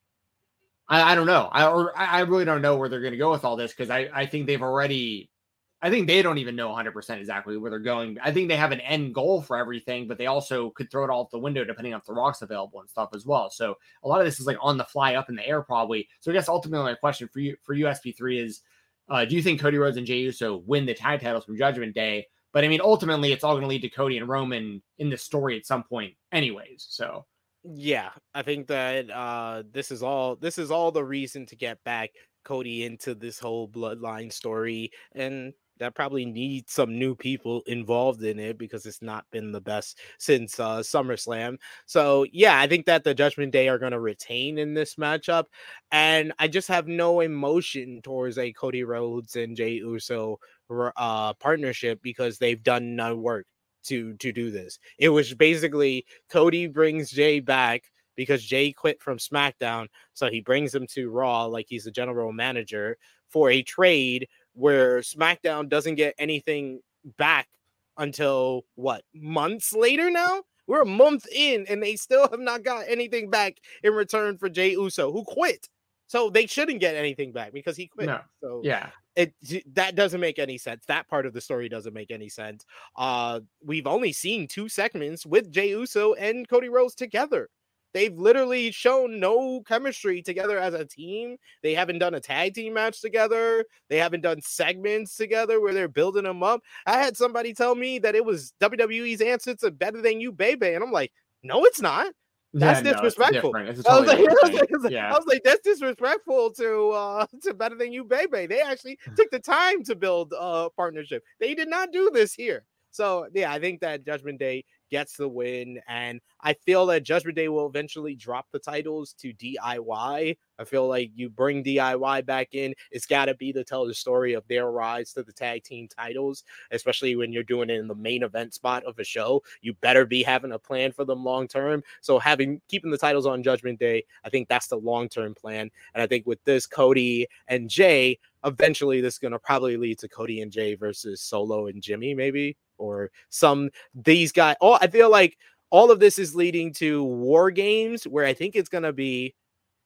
I, I don't know. I or I really don't know where they're going to go with all this, because I I think they've already. I think they don't even know one hundred percent exactly where they're going. I think they have an end goal for everything, but they also could throw it all out the window depending on if The Rock's available and stuff as well. So a lot of this is like on the fly, up in the air probably. So I guess ultimately my question for you, for you S P three is, uh, do you think Cody Rhodes and Jey Uso win the tag titles from Judgment Day? But I mean, ultimately it's all going to lead to Cody and Roman in the story at some point anyways. So yeah, I think that uh, this is all, this is all the reason to get back Cody into this whole bloodline story, and that probably needs some new people involved in it because it's not been the best since uh, SummerSlam. So yeah, I think that the Judgment Day are going to retain in this matchup, and I just have no emotion towards a Cody Rhodes and Jey Uso uh, partnership because they've done no work to to do this. It was basically Cody brings Jay back because Jay quit from SmackDown, so he brings him to Raw like he's the general manager for a trade where SmackDown doesn't get anything back until what, months later now? We're a month in and they still have not got anything back in return for Jey Uso, who quit. So they shouldn't get anything back because he quit. No. So yeah, it that doesn't make any sense. That part of the story doesn't make any sense. Uh, we've only seen two segments with Jey Uso and Cody Rhodes together. They've literally shown no chemistry together as a team. They haven't done a tag team match together. They haven't done segments together where they're building them up. I had somebody tell me that it was W W E's answer to Better Than You, Baby. And I'm like, no, it's not. That's yeah, disrespectful. No, it's I, was like, I, was like, yeah. I was like, that's disrespectful to uh, to Better Than You, Baby. They actually took the time to build a partnership. They did not do this here. So, yeah, I think that Judgment Day gets the win, and I feel that Judgment Day will eventually drop the titles to D I Y. I feel like you bring D I Y back in, it's got to be to tell the story of their rise to the tag team titles, especially when you're doing it in the main event spot of a show. You better be having a plan for them long term. So having keeping the titles on Judgment Day, I think that's the long term plan. And I think with this, Cody and Jay, eventually this is going to probably lead to Cody and Jay versus Solo and Jimmy, maybe. Or some these guys. Oh, I feel like all of this is leading to War Games, where I think it's gonna be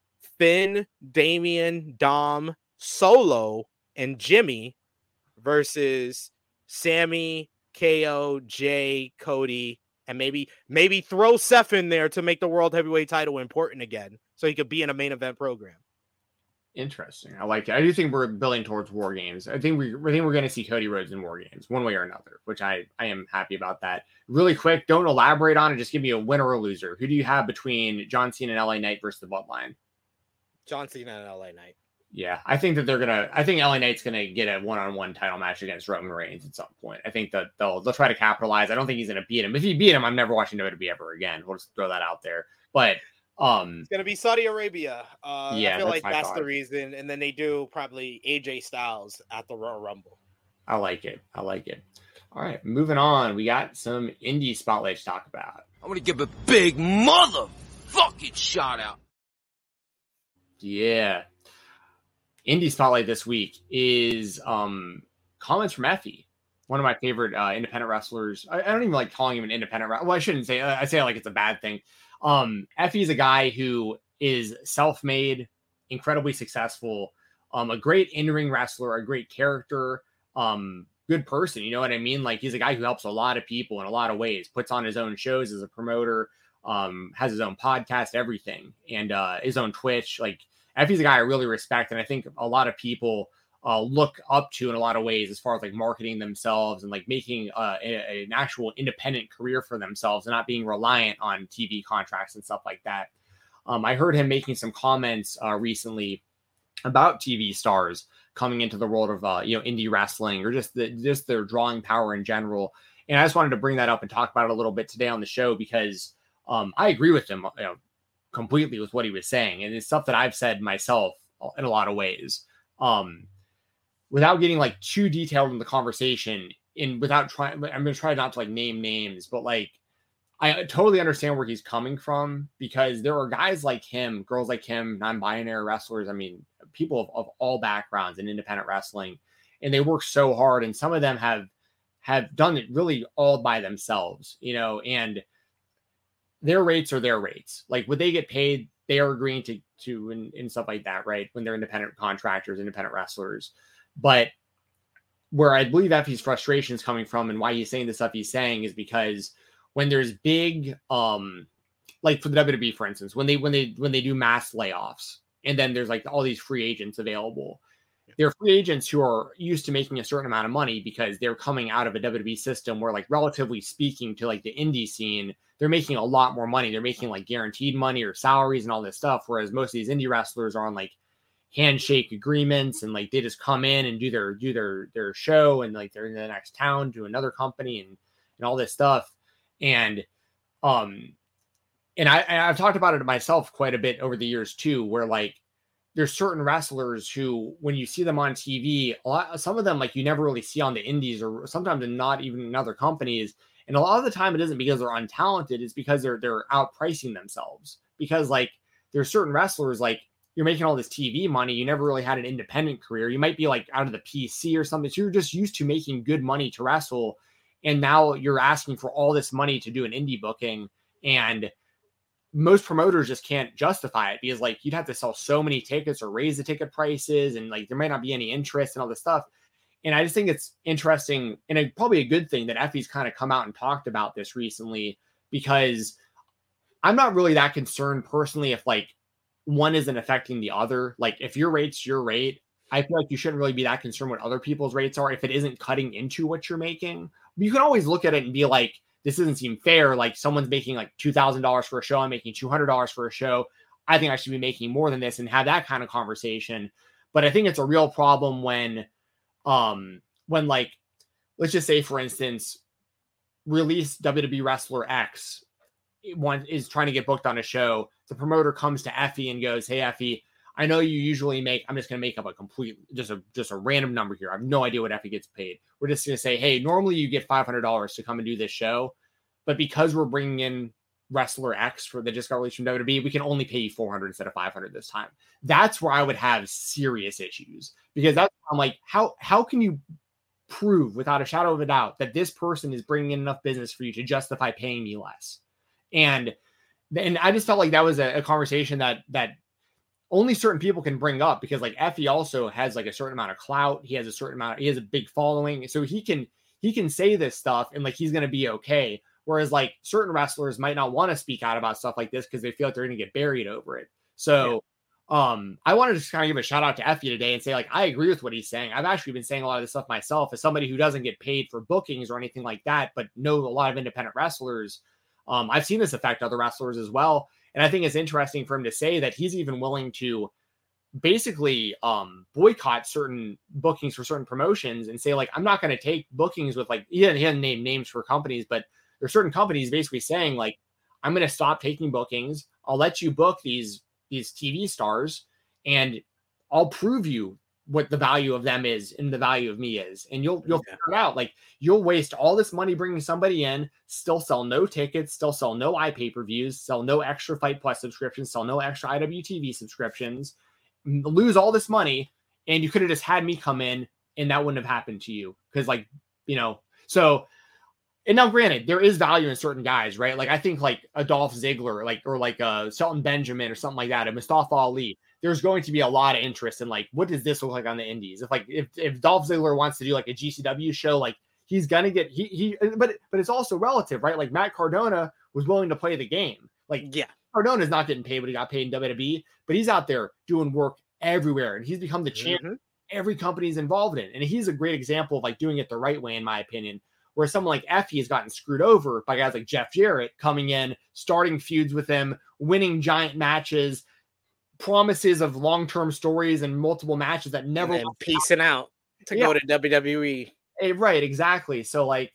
Finn, Damian, Dom, Solo, and Jimmy versus Sammy, K O, Jay, Cody, and maybe maybe throw Seth in there to make the World Heavyweight title important again, so he could be in a main event program. Interesting. I like it. I do think we're building towards War Games. I think we I think we're going to see Cody Rhodes in War Games one way or another, which I, I am happy about that. Really quick, don't elaborate on it. Just give me a winner or loser. Who do you have between John Cena and L A Knight versus the Bloodline? John Cena and L A Knight. Yeah, I think that they're gonna. I think L A Knight's gonna get a one-on-one title match against Roman Reigns at some point. I think that they'll they'll try to capitalize. I don't think he's gonna beat him. If he beat him, I'm never watching W W E ever again. We'll just throw that out there. But Um, it's gonna be Saudi Arabia. Uh, yeah, I feel that's like that's thought. the reason, and then they do probably A J Styles at the Royal Rumble. I like it. I like it. All right, moving on. We got some indie spotlight to talk about. I'm gonna give a big motherfucking shout out. Yeah, indie spotlight this week is um comments from Effy, one of my favorite uh, independent wrestlers. I, I don't even like calling him an independent wrestler. Well, I shouldn't say. I say it like it's a bad thing. Um, Effy is a guy who is self-made, incredibly successful, um, a great in-ring wrestler, a great character, um, good person. You know what I mean? Like, he's a guy who helps a lot of people in a lot of ways, puts on his own shows as a promoter, um, has his own podcast, everything, and uh, his own Twitch. Like, Effy's a guy I really respect. And I think a lot of people uh, look up to in a lot of ways as far as like marketing themselves and like making uh, a, a, an actual independent career for themselves and not being reliant on T V contracts and stuff like that. Um, I heard him making some comments uh, recently about T V stars coming into the world of uh, you know, indie wrestling, or just the, just their drawing power in general. And I just wanted to bring that up and talk about it a little bit today on the show, because um, I agree with him, you know, completely with what he was saying, and it's stuff that I've said myself in a lot of ways. Um, without getting like too detailed in the conversation, and without trying, I'm going to try not to like name names, but like, I totally understand where he's coming from, because there are guys like him, girls like him, non-binary wrestlers. I mean, people of, of all backgrounds in independent wrestling, and they work so hard. And some of them have, have done it really all by themselves, you know, and their rates are their rates. Like, would they get paid? They are agreeing to, to, and, and stuff like that, right? When they're independent contractors, independent wrestlers. But where I believe Effy's frustration is coming from, and why he's saying the stuff he's saying, is because when there's big, um, like for the W W E, for instance, when they when they when they do mass layoffs, and then there's like all these free agents available, they're free agents who are used to making a certain amount of money because they're coming out of a W W E system where, like, relatively speaking to like the indie scene, they're making a lot more money. They're making like guaranteed money or salaries and all this stuff, whereas most of these indie wrestlers are on like handshake agreements, and like they just come in and do their do their their show, and like they're in the next town to another company, and and all this stuff. And, um, and I, I've talked about it myself quite a bit over the years too, where like there's certain wrestlers who, when you see them on T V, a lot, some of them like you never really see on the indies, or sometimes not even in other companies. And a lot of the time it isn't because they're untalented, it's because they're, they're outpricing themselves, because like there's certain wrestlers, like you're making all this T V money, you never really had an independent career. You might be like out of the P C or something. So you're just used to making good money to wrestle. And now you're asking for all this money to do an indie booking, and most promoters just can't justify it, because like you'd have to sell so many tickets or raise the ticket prices, and like there might not be any interest and all this stuff. And I just think it's interesting, and a, probably a good thing that Effy's kind of come out and talked about this recently, because I'm not really that concerned personally if like one isn't affecting the other. Like if your rate's your rate, I feel like you shouldn't really be that concerned what other people's rates are if it isn't cutting into what you're making. You can always look at it and be like, this doesn't seem fair. Like someone's making like two thousand dollars for a show, I'm making two hundred dollars for a show. I think I should be making more than this, and have that kind of conversation. But I think it's a real problem when, um, when like, let's just say, for instance, release W W E wrestler X one is trying to get booked on a show. The promoter comes to Effy and goes, hey, Effy, I know you usually make, I'm just going to make up a complete, just a, just a random number here. I have no idea what Effy gets paid. We're just going to say, hey, normally you get five hundred dollars to come and do this show, but because we're bringing in wrestler X for that just got released from W W E, we can only pay you four hundred instead of five hundred this time. That's where I would have serious issues, because that's, I'm like, how, how can you prove without a shadow of a doubt that this person is bringing in enough business for you to justify paying me less? And, and I just felt like that was a, a conversation that, that, only certain people can bring up, because like Effy also has like a certain amount of clout. He has a certain amount, he has a big following. So he can, he can say this stuff and like, he's going to be okay. Whereas like certain wrestlers might not want to speak out about stuff like this because they feel like they're going to get buried over it. So yeah. um, I wanted to just kind of give a shout out to Effy today and say, like, I agree with what he's saying. I've actually been saying a lot of this stuff myself as somebody who doesn't get paid for bookings or anything like that, but know a lot of independent wrestlers. Um, I've seen this affect other wrestlers as well. And I think it's interesting for him to say that he's even willing to basically um, boycott certain bookings for certain promotions and say, like, I'm not going to take bookings with, like, he didn't, he didn't name names for companies, but there's certain companies basically saying, like, I'm going to stop taking bookings. I'll let you book these, these T V stars, and I'll prove you what the value of them is and the value of me is. And you'll, you'll yeah. figure it out. Like, you'll waste all this money bringing somebody in, still sell no tickets, still sell no iPay-per-views, sell no extra Fight Plus subscriptions, sell no extra I W T V subscriptions, lose all this money. And you could have just had me come in and that wouldn't have happened to you. Cause like, you know, so, and now granted, there is value in certain guys, right? Like I think like Adolph Ziggler, like, or like uh Shelton Benjamin or something like that, and Mustafa Ali. there's going to be a lot of interest in like, what does this look like on the indies? If like, if, if Dolph Ziggler wants to do like a G C W show, like he's going to get, he, he, but, but it's also relative, right? Like Matt Cardona was willing to play the game. Like, yeah, Cardona's not getting paid what he got paid in W W E, but he's out there doing work everywhere. And he's become the champ mm-hmm. every company is involved in. And he's a great example of like doing it the right way, in my opinion, where someone like Effie has gotten screwed over by guys like Jeff Jarrett coming in, starting feuds with him, winning giant matches, promises of long-term stories and multiple matches that never and piecing out to yeah. go to W W E. Hey, right, exactly. So like,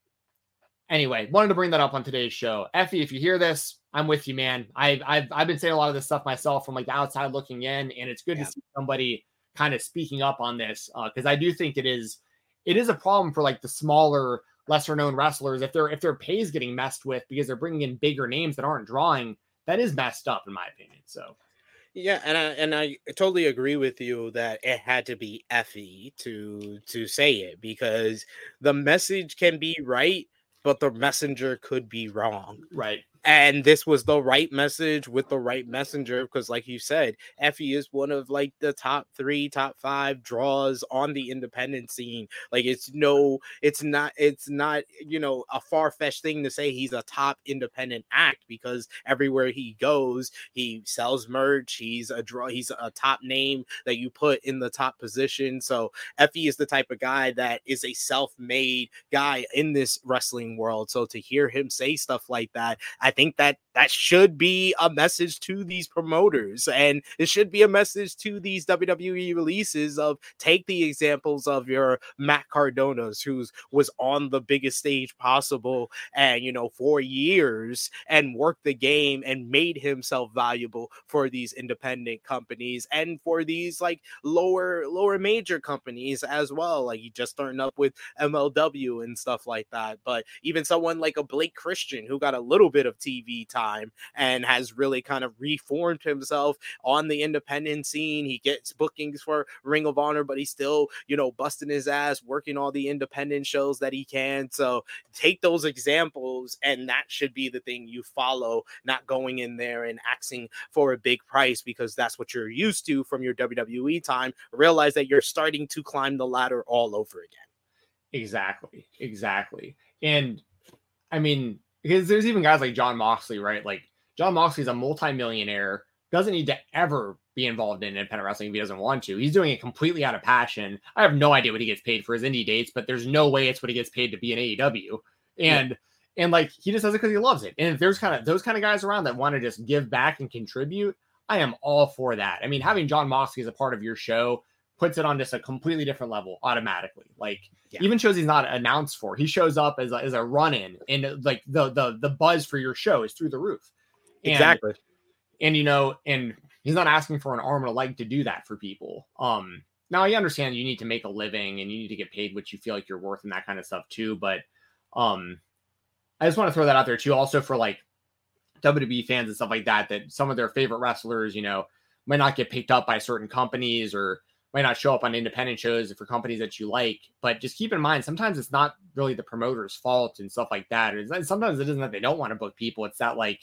anyway, wanted to bring that up on today's show. Effie, if you hear this, I'm with you, man. I've I've I've been saying a lot of this stuff myself from like the outside looking in, and it's good yeah. to see somebody kind of speaking up on this because uh, I do think it is it is a problem for like the smaller, lesser known wrestlers if their if their pay is getting messed with because they're bringing in bigger names that aren't drawing. That is messed up, in my opinion. So. Yeah, and I and I totally agree with you that it had to be Effie to to say it because the message can be right, but the messenger could be wrong. Right. And this was the right message with the right messenger because, like you said, Effie is one of like the top three, top five draws on the independent scene. Like it's no, it's not, it's not, you know, a far-fetched thing to say he's a top independent act because everywhere he goes, he sells merch. He's a draw. He's a top name that you put in the top position. So Effie is the type of guy that is a self-made guy in this wrestling world. So to hear him say stuff like that, I I think that that should be a message to these promoters, and it should be a message to these W W E releases of take the examples of your Matt Cardonas, who was on the biggest stage possible and, you know, for years and worked the game and made himself valuable for these independent companies and for these like lower, lower major companies as well. Like you just starting up with M L W and stuff like that. But even someone like a Blake Christian who got a little bit of T V time and has really kind of reformed himself on the independent scene. He gets bookings for Ring of Honor, but he's still, you know, busting his ass, working all the independent shows that he can. So take those examples, and that should be the thing you follow, not going in there and asking for a big price because that's what you're used to from your W W E time. Realize that you're starting to climb the ladder all over again. Exactly. Exactly. And I mean, because there's even guys like John Moxley, right? Like John Moxley's a multimillionaire, doesn't need to ever be involved in independent wrestling if he doesn't want to. He's doing it completely out of passion. I have no idea what he gets paid for his indie dates, but there's no way it's what he gets paid to be in A E W. And, yeah. and like, he just does it because he loves it. And if there's kind of those kind of guys around that want to just give back and contribute, I am all for that. I mean, having John Moxley as a part of your show puts it on just a completely different level automatically. Like yeah. even shows he's not announced for, he shows up as a, as a run-in, and like the, the, the buzz for your show is through the roof. And, exactly. And, you know, and he's not asking for an arm and a leg to do that for people. Um, now I understand you need to make a living and you need to get paid what you feel like you're worth and that kind of stuff too. But um, I just want to throw that out there too. Also for like W W E fans and stuff like that, that some of their favorite wrestlers, you know, might not get picked up by certain companies or might not show up on independent shows for companies that you like, but just keep in mind, sometimes it's not really the promoter's fault and stuff like that. It's, sometimes it isn't that they don't want to book people. It's that like,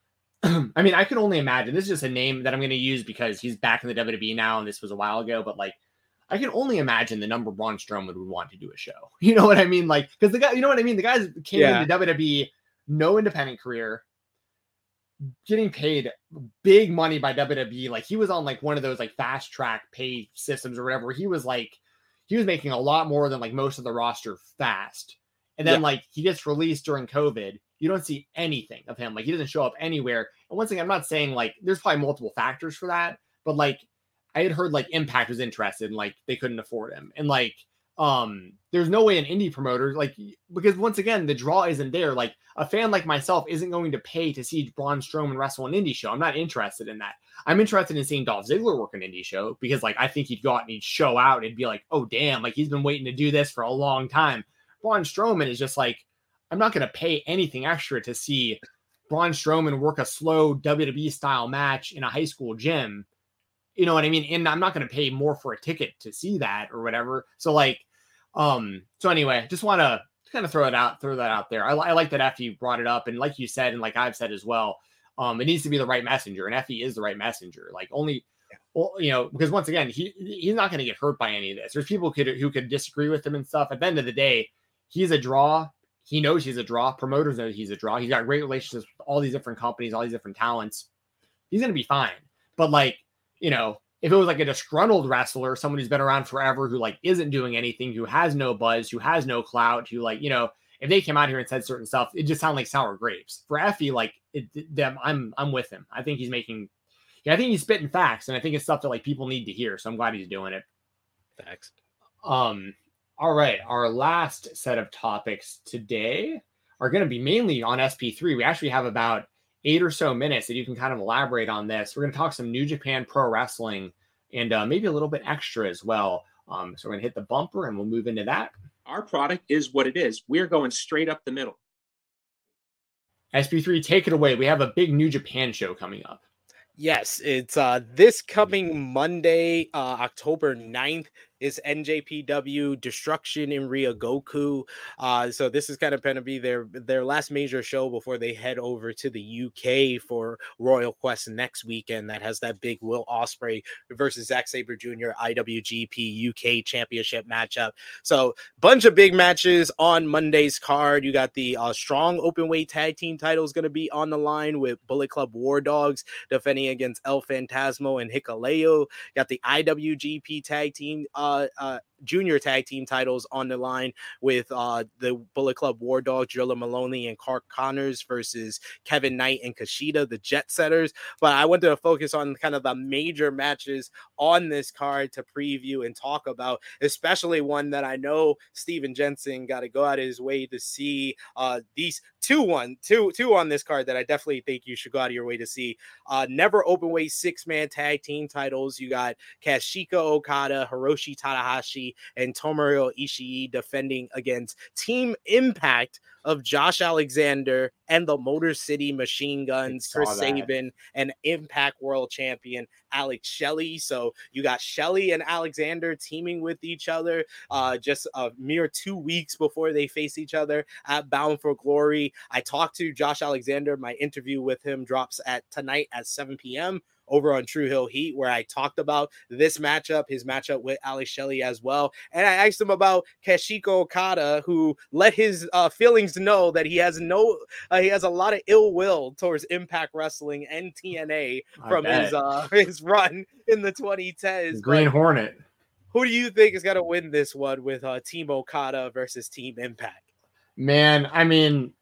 I mean, I could only imagine, this is just a name that I'm going to use because he's back in the W W E now and this was a while ago, but like, I can only imagine the number Braun Strowman would want to do a show. You know what I mean? Like, because the guy, you know what I mean? The guys came yeah. into W W E, no independent career, getting paid big money by W W E. Like he was on like one of those like fast track pay systems or whatever. He was like, he was making a lot more than like most of the roster fast. And then yeah. like he gets released during COVID. You don't see anything of him. Like he doesn't show up anywhere. And once again, I'm not saying like there's probably multiple factors for that, but like I had heard like Impact was interested and like they couldn't afford him. And like, um, there's no way an indie promoter, like, because once again, the draw isn't there. Like a fan like myself isn't going to pay to see Braun Strowman wrestle an indie show. I'm not interested in that. I'm interested in seeing Dolph Ziggler work an indie show because like, I think he'd go out and he'd show out and be like, oh damn, like he's been waiting to do this for a long time. Braun Strowman is just like, I'm not going to pay anything extra to see Braun Strowman work a slow W W E style match in a high school gym. You know what I mean? And I'm not going to pay more for a ticket to see that or whatever. So like, um, so anyway, just want to kind of throw it out, throw that out there. I, I like that Effie brought it up. And like you said, and like I've said as well, um, it needs to be the right messenger, and Effie is the right messenger. Like only, well, you know, because once again, he he's not going to get hurt by any of this. There's people who could who could disagree with him and stuff. At the end of the day, he's a draw. He knows he's a draw. Promoters know he's a draw. He's got great relationships with all these different companies, all these different talents. He's going to be fine. But like, you know, if it was like a disgruntled wrestler, someone who's been around forever, who like isn't doing anything, who has no buzz, who has no clout, who like, you know, if they came out here and said certain stuff, it just sounded like sour grapes. For Effie, like it, them, I'm I'm with him. I think he's making, yeah, I think he's spitting facts, and I think it's stuff that like people need to hear. So I'm glad he's doing it. Facts. Um. All right, our last set of topics today are going to be mainly on S P three. We actually have about eight or so minutes that you can kind of elaborate on this. We're going to talk some New Japan Pro Wrestling and uh, maybe a little bit extra as well. Um, so we're going to hit the bumper and we'll move into that. Our product is what it is. We're going straight up the middle. S P three, take it away. We have a big New Japan show coming up. Yes, it's uh, this coming Monday, uh, October ninth. Is N J P W Destruction in Ryogoku. Uh, so this is kind of going to be their their last major show before they head over to the U K for Royal Quest next weekend. That has that big Will Ospreay versus Zack Sabre Junior I W G P U K Championship matchup. So bunch of big matches on Monday's card. You got the uh, strong openweight tag team titles going to be on the line with Bullet Club War Dogs defending against El Phantasmo and Hikuleo. Got the I W G P tag team uh, Uh, uh, junior tag team titles on the line with uh, the Bullet Club War Dogs, Drilla Maloney and Clark Connors versus Kevin Knight and Kushida, the Jet Setters. But I wanted to focus on kind of the major matches on this card to preview and talk about, especially one that I know Steven Jensen got to go out of his way to see. Uh, these two one two two on this card that I definitely think you should go out of your way to see. Uh, never openweight six-man tag team titles. You got Kazuchika Okada, Hiroshi Tanahashi, and Tomohiro Ishii defending against Team Impact of Josh Alexander and the Motor City Machine Guns, Chris Sabin, and Impact World Champion Alex Shelley. So you got Shelley and Alexander teaming with each other uh, just a mere two weeks before they face each other at Bound for Glory. I talked to Josh Alexander. My interview with him drops at tonight at seven p.m. over on True Hill Heat, where I talked about this matchup, his matchup with Alex Shelley as well. And I asked him about Kazuchika Okada, who let his uh, feelings know that he has no, uh, he has a lot of ill will towards Impact Wrestling and T N A from his uh, his run in the twenty tens. Green but Hornet. Who do you think is going to win this one with uh, Team Okada versus Team Impact? Man, I mean,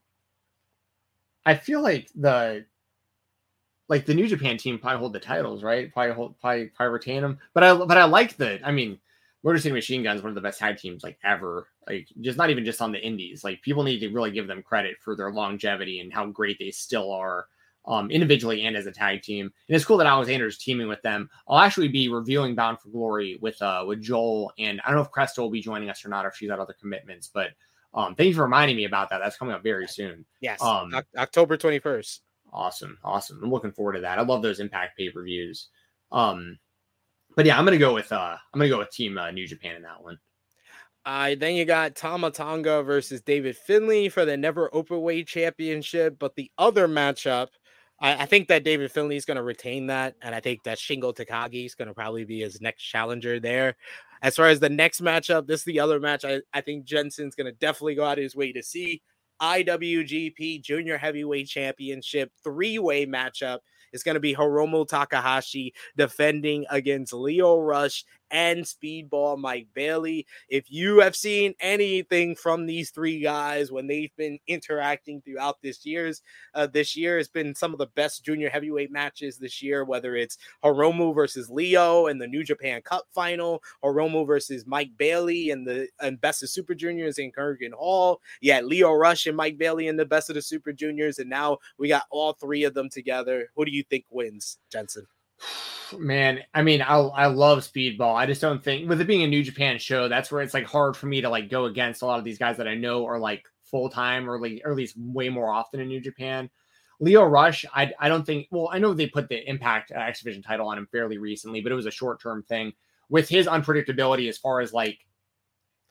I feel like the like the New Japan team probably hold the titles, right? Probably hold, probably, probably retain them. But I, but I like the, I mean, Motor City Machine Guns, one of the best tag teams like ever. Like, just not even just on the indies. Like, people need to really give them credit for their longevity and how great they still are, um, individually and as a tag team. And it's cool that Alexander's teaming with them. I'll actually be reviewing Bound for Glory with uh with Joel, and I don't know if Cresta will be joining us or not, or if she's got other commitments. But um, thank you for reminding me about that. That's coming up very soon. Yes, um, October twenty-first. Awesome. Awesome. I'm looking forward to that. I love those Impact pay-per-views. Um, but yeah, I'm going to go with, uh, I'm going to go with Team uh, New Japan in that one. Uh, then you got Tama Tonga versus David Finlay for the Never Openweight Championship. But the other matchup, I, I think that David Finlay is going to retain that. And I think that Shingo Takagi is going to probably be his next challenger there. As far as the next matchup, this is the other match I, I think Jensen's going to definitely go out of his way to see. I W G P Junior Heavyweight Championship three-way matchup. It's going to be Hiromu Takahashi defending against Lio Rush and Speedball Mike Bailey. If you have seen anything from these three guys when they've been interacting throughout this year's uh, this year, it's been some of the best junior heavyweight matches this year, whether it's Hiromu versus Leo in the New Japan Cup final, Hiromu versus Mike Bailey in the and Best of Super Juniors in Kurgan Hall. Yeah, Lio Rush and Mike Bailey in the Best of the Super Juniors, and now we got all three of them together. Who do you think wins, Jensen? Man, I mean, I I love Speedball. I just don't think, with it being a New Japan show, that's where it's like hard for me to like go against a lot of these guys that I know are like full time or like or at least way more often in New Japan. Lio Rush, I I don't think. Well, I know they put the Impact uh, X Division title on him fairly recently, but it was a short term thing. With his unpredictability as far as like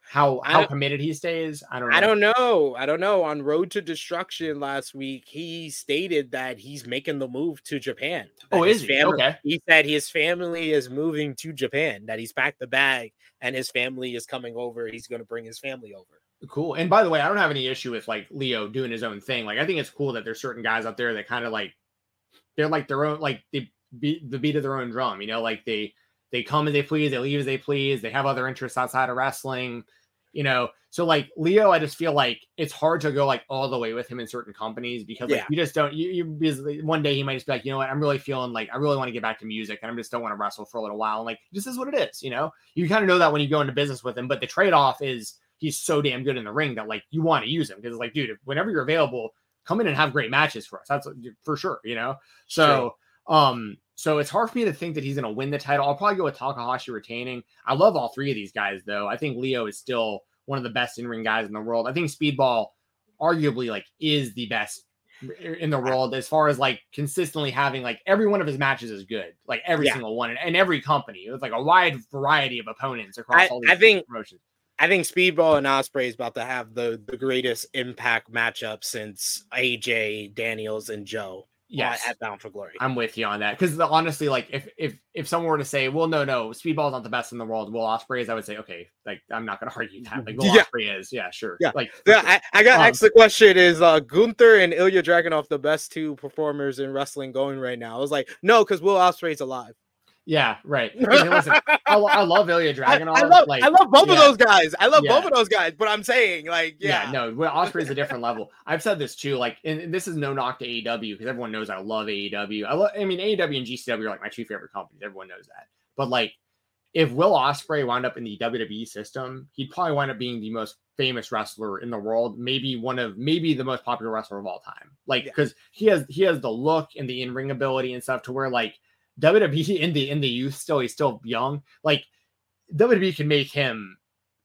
how I how don't- committed he stays. I don't know. I don't know. I don't know. On Road to Destruction last week, he stated that he's making the move to Japan. Oh, That is his he? family- Okay. He said his family is moving to Japan, that he's packed the bag and his family is coming over. He's going to bring his family over. Cool. And by the way, I don't have any issue with like Leo doing his own thing. Like I think it's cool that there's certain guys out there that kind of like they're like their own, like they beat the beat of their own drum, you know, like they they come as they please, they leave as they please, they have other interests outside of wrestling, you know. So like Leo, I just feel like it's hard to go like all the way with him in certain companies because like Yeah. you just don't you, you basically one day he might just be like, you know what, I'm really feeling like I really want to get back to music and I just don't want to wrestle for a little while. And like this is what it is, you know. You kind of know that when you go into business with him, but the trade-off is he's so damn good in the ring that like you want to use him because it's like, dude, whenever you're available, come in and have great matches for us. That's for sure, you know. So um so it's hard for me to think that he's going to win the title. I'll probably go with Takahashi retaining. I love all three of these guys, though. I think Leo is still one of the best in-ring guys in the world. I think Speedball arguably like is the best in the world as far as like consistently having like every one of his matches is good, like every Yeah. single one, and, and every company. It's like a wide variety of opponents across I- all these I think- promotions. I think Speedball and Ospreay is about to have the, the greatest impact matchup since A J, Daniels, and Joe. Yes. uh, At Bound for Glory. I'm with you on that because honestly, like if if if someone were to say, well, no, no, Speedball's not the best in the world, Will Ospreay is, I would say, okay, like I'm not going to argue that. Like Will Yeah. Ospreay is, yeah, sure, Yeah. like Yeah, I, I got Um, asked the question: is uh, Gunther and Ilya Dragunov the best two performers in wrestling going right now? I was like, no, because Will Ospreay's alive. yeah, right. I mean, listen, I, lo- I love Ilya I, Dragunov. I love, like, I love both of yeah. those guys. I love Yeah. both of those guys. But I'm saying, like, Yeah, yeah, no, well, Osprey's a different level. I've said this too, like, and this is no knock to A E W because everyone knows I love A E W. I love, I mean, A E W and G C W are like my two favorite companies. Everyone knows that. But like, if Will Ospreay wound up in the W W E system, he'd probably wind up being the most famous wrestler in the world. Maybe one of, maybe the most popular wrestler of all time. Like, Yeah. because he has, he has the look and the in ring ability and stuff to where like W W E in the in the youth still, he's still young. Like W W E can make him.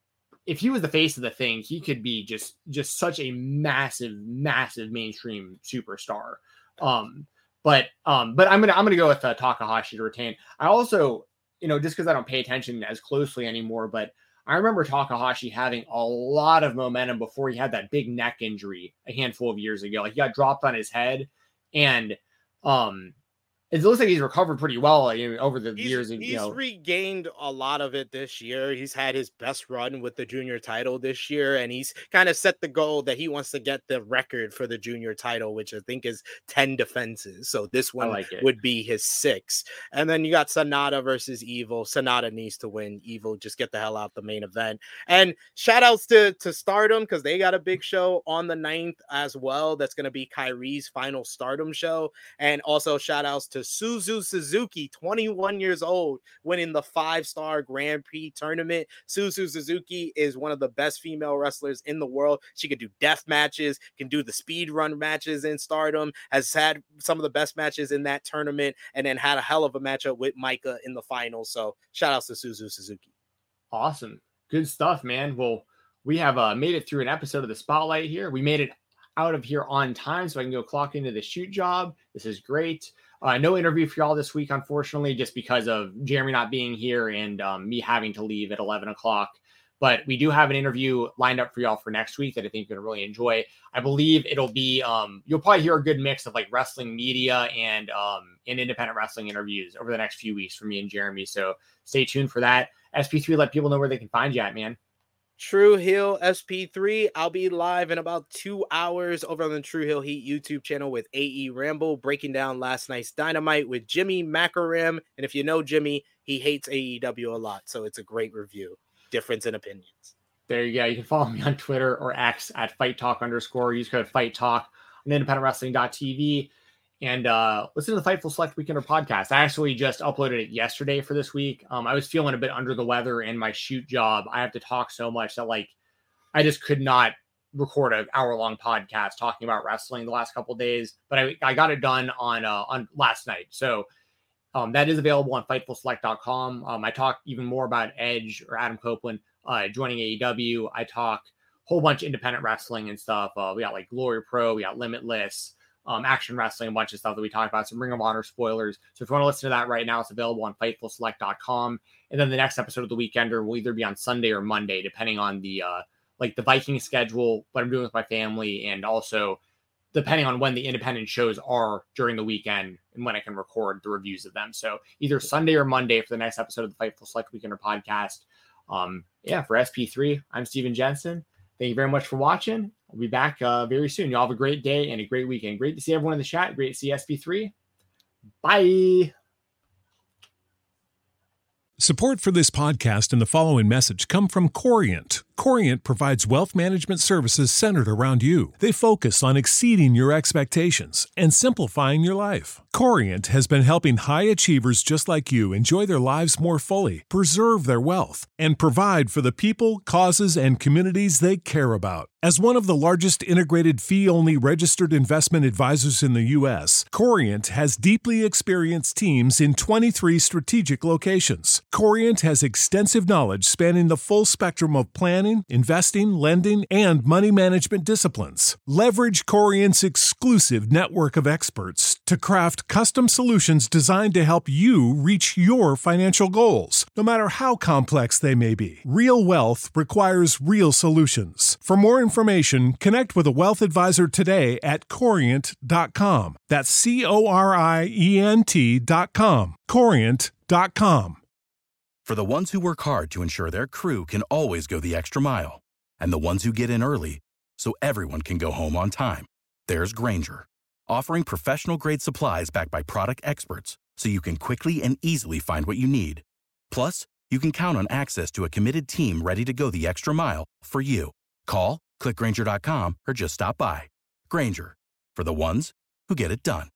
If he was the face of the thing, he could be just just such a massive, massive mainstream superstar. Um, but um, but I'm gonna I'm gonna go with uh, Takahashi to retain. I also, you know, just because I don't pay attention as closely anymore, but I remember Takahashi having a lot of momentum before he had that big neck injury a handful of years ago. Like he got dropped on his head, and um, it looks like he's recovered pretty well, you know, over the He's, years. You he's know, regained a lot of it this year. He's had his best run with the junior title this year, and he's kind of set the goal that he wants to get the record for the junior title, which I think is ten defenses. So this I one like it. would be his six. And then you got Sonata versus Evil. Sonata needs to win. Evil, just get the hell out the main event. And shout outs to, to Stardom because they got a big show on the ninth as well. That's going to be Kyrie's final Stardom show. And also shout outs to Suzu Suzuki, twenty-one years old, winning the five-star Grand Prix tournament. Suzu Suzuki is one of the best female wrestlers in the world. She can do death matches, can do the speed run matches in Stardom, has had some of the best matches in that tournament, and then had a hell of a matchup with Micah in the finals. So shout outs to Suzu Suzuki. Awesome. Good stuff, man. Well, we have uh, made it through an episode of the Spotlight here. We made it out of here on time so I can go clock into the shoot job. This is great. Uh, no interview for y'all this week, unfortunately, just because of Jeremy not being here and um, me having to leave at eleven o'clock. But we do have an interview lined up for y'all for next week that I think you're going to really enjoy. I believe it'll be, um, you'll probably hear a good mix of like wrestling media and, um, and independent wrestling interviews over the next few weeks from me and Jeremy. So stay tuned for that. S P three, let people know where they can find you at, man. True Hill S P three. I'll be live in about two hours over on the True Hill Heat YouTube channel with A E Ramble, breaking down last night's Dynamite with Jimmy Macaram. And if you know Jimmy, he hates A E W a lot, so it's a great review. Difference in opinions. There you go. You can follow me on Twitter or X at Fight Talk underscore. Use code Fight Talk on independent wrestling dot t v. And uh, listen to the Fightful Select Weekender podcast. I actually just uploaded it yesterday for this week. Um, I was feeling a bit under the weather in my shoot job. I have to talk so much that like I just could not record an hour long podcast talking about wrestling the last couple of days. But I, I got it done on uh, on last night. So um, that is available on Fightful Select dot com. Um, I talk even more about Edge or Adam Copeland uh, joining A E W. I talk a whole bunch of independent wrestling and stuff. Uh, we got like Glory Pro, we got Limitless. um, Action Wrestling, a bunch of stuff that we talked about, some Ring of Honor spoilers. So if you want to listen to that right now, it's available on Fightful Select dot com. And then the next episode of The Weekender will either be on Sunday or Monday, depending on the uh, like the Viking schedule, what I'm doing with my family, and also depending on when the independent shows are during the weekend and when I can record the reviews of them. So either Sunday or Monday for the next episode of the Fightful Select Weekender podcast. Um, yeah, for S P three, I'm Steven Jensen. Thank you very much for watching. I'll be back uh, very soon. Y'all have a great day and a great weekend. Great to see everyone in the chat. Great to see S P three. Bye. Support for this podcast and the following message come from Corient. Corient provides wealth management services centered around you. They focus on exceeding your expectations and simplifying your life. Corient has been helping high achievers just like you enjoy their lives more fully, preserve their wealth, and provide for the people, causes, and communities they care about. As one of the largest integrated fee-only registered investment advisors in the U S, Corient has deeply experienced teams in twenty-three strategic locations. Corient has extensive knowledge spanning the full spectrum of planning, investing, lending, and money management disciplines. Leverage Corient's exclusive network of experts to craft custom solutions designed to help you reach your financial goals, no matter how complex they may be. Real wealth requires real solutions. For more information, connect with a wealth advisor today at corient dot com. That's C O R I E N T dot com. corient dot com. For the ones who work hard to ensure their crew can always go the extra mile, and the ones who get in early so everyone can go home on time, there's Grainger, offering professional-grade supplies backed by product experts so you can quickly and easily find what you need. Plus, you can count on access to a committed team ready to go the extra mile for you. Call, click Grainger dot com, or just stop by. Grainger, for the ones who get it done.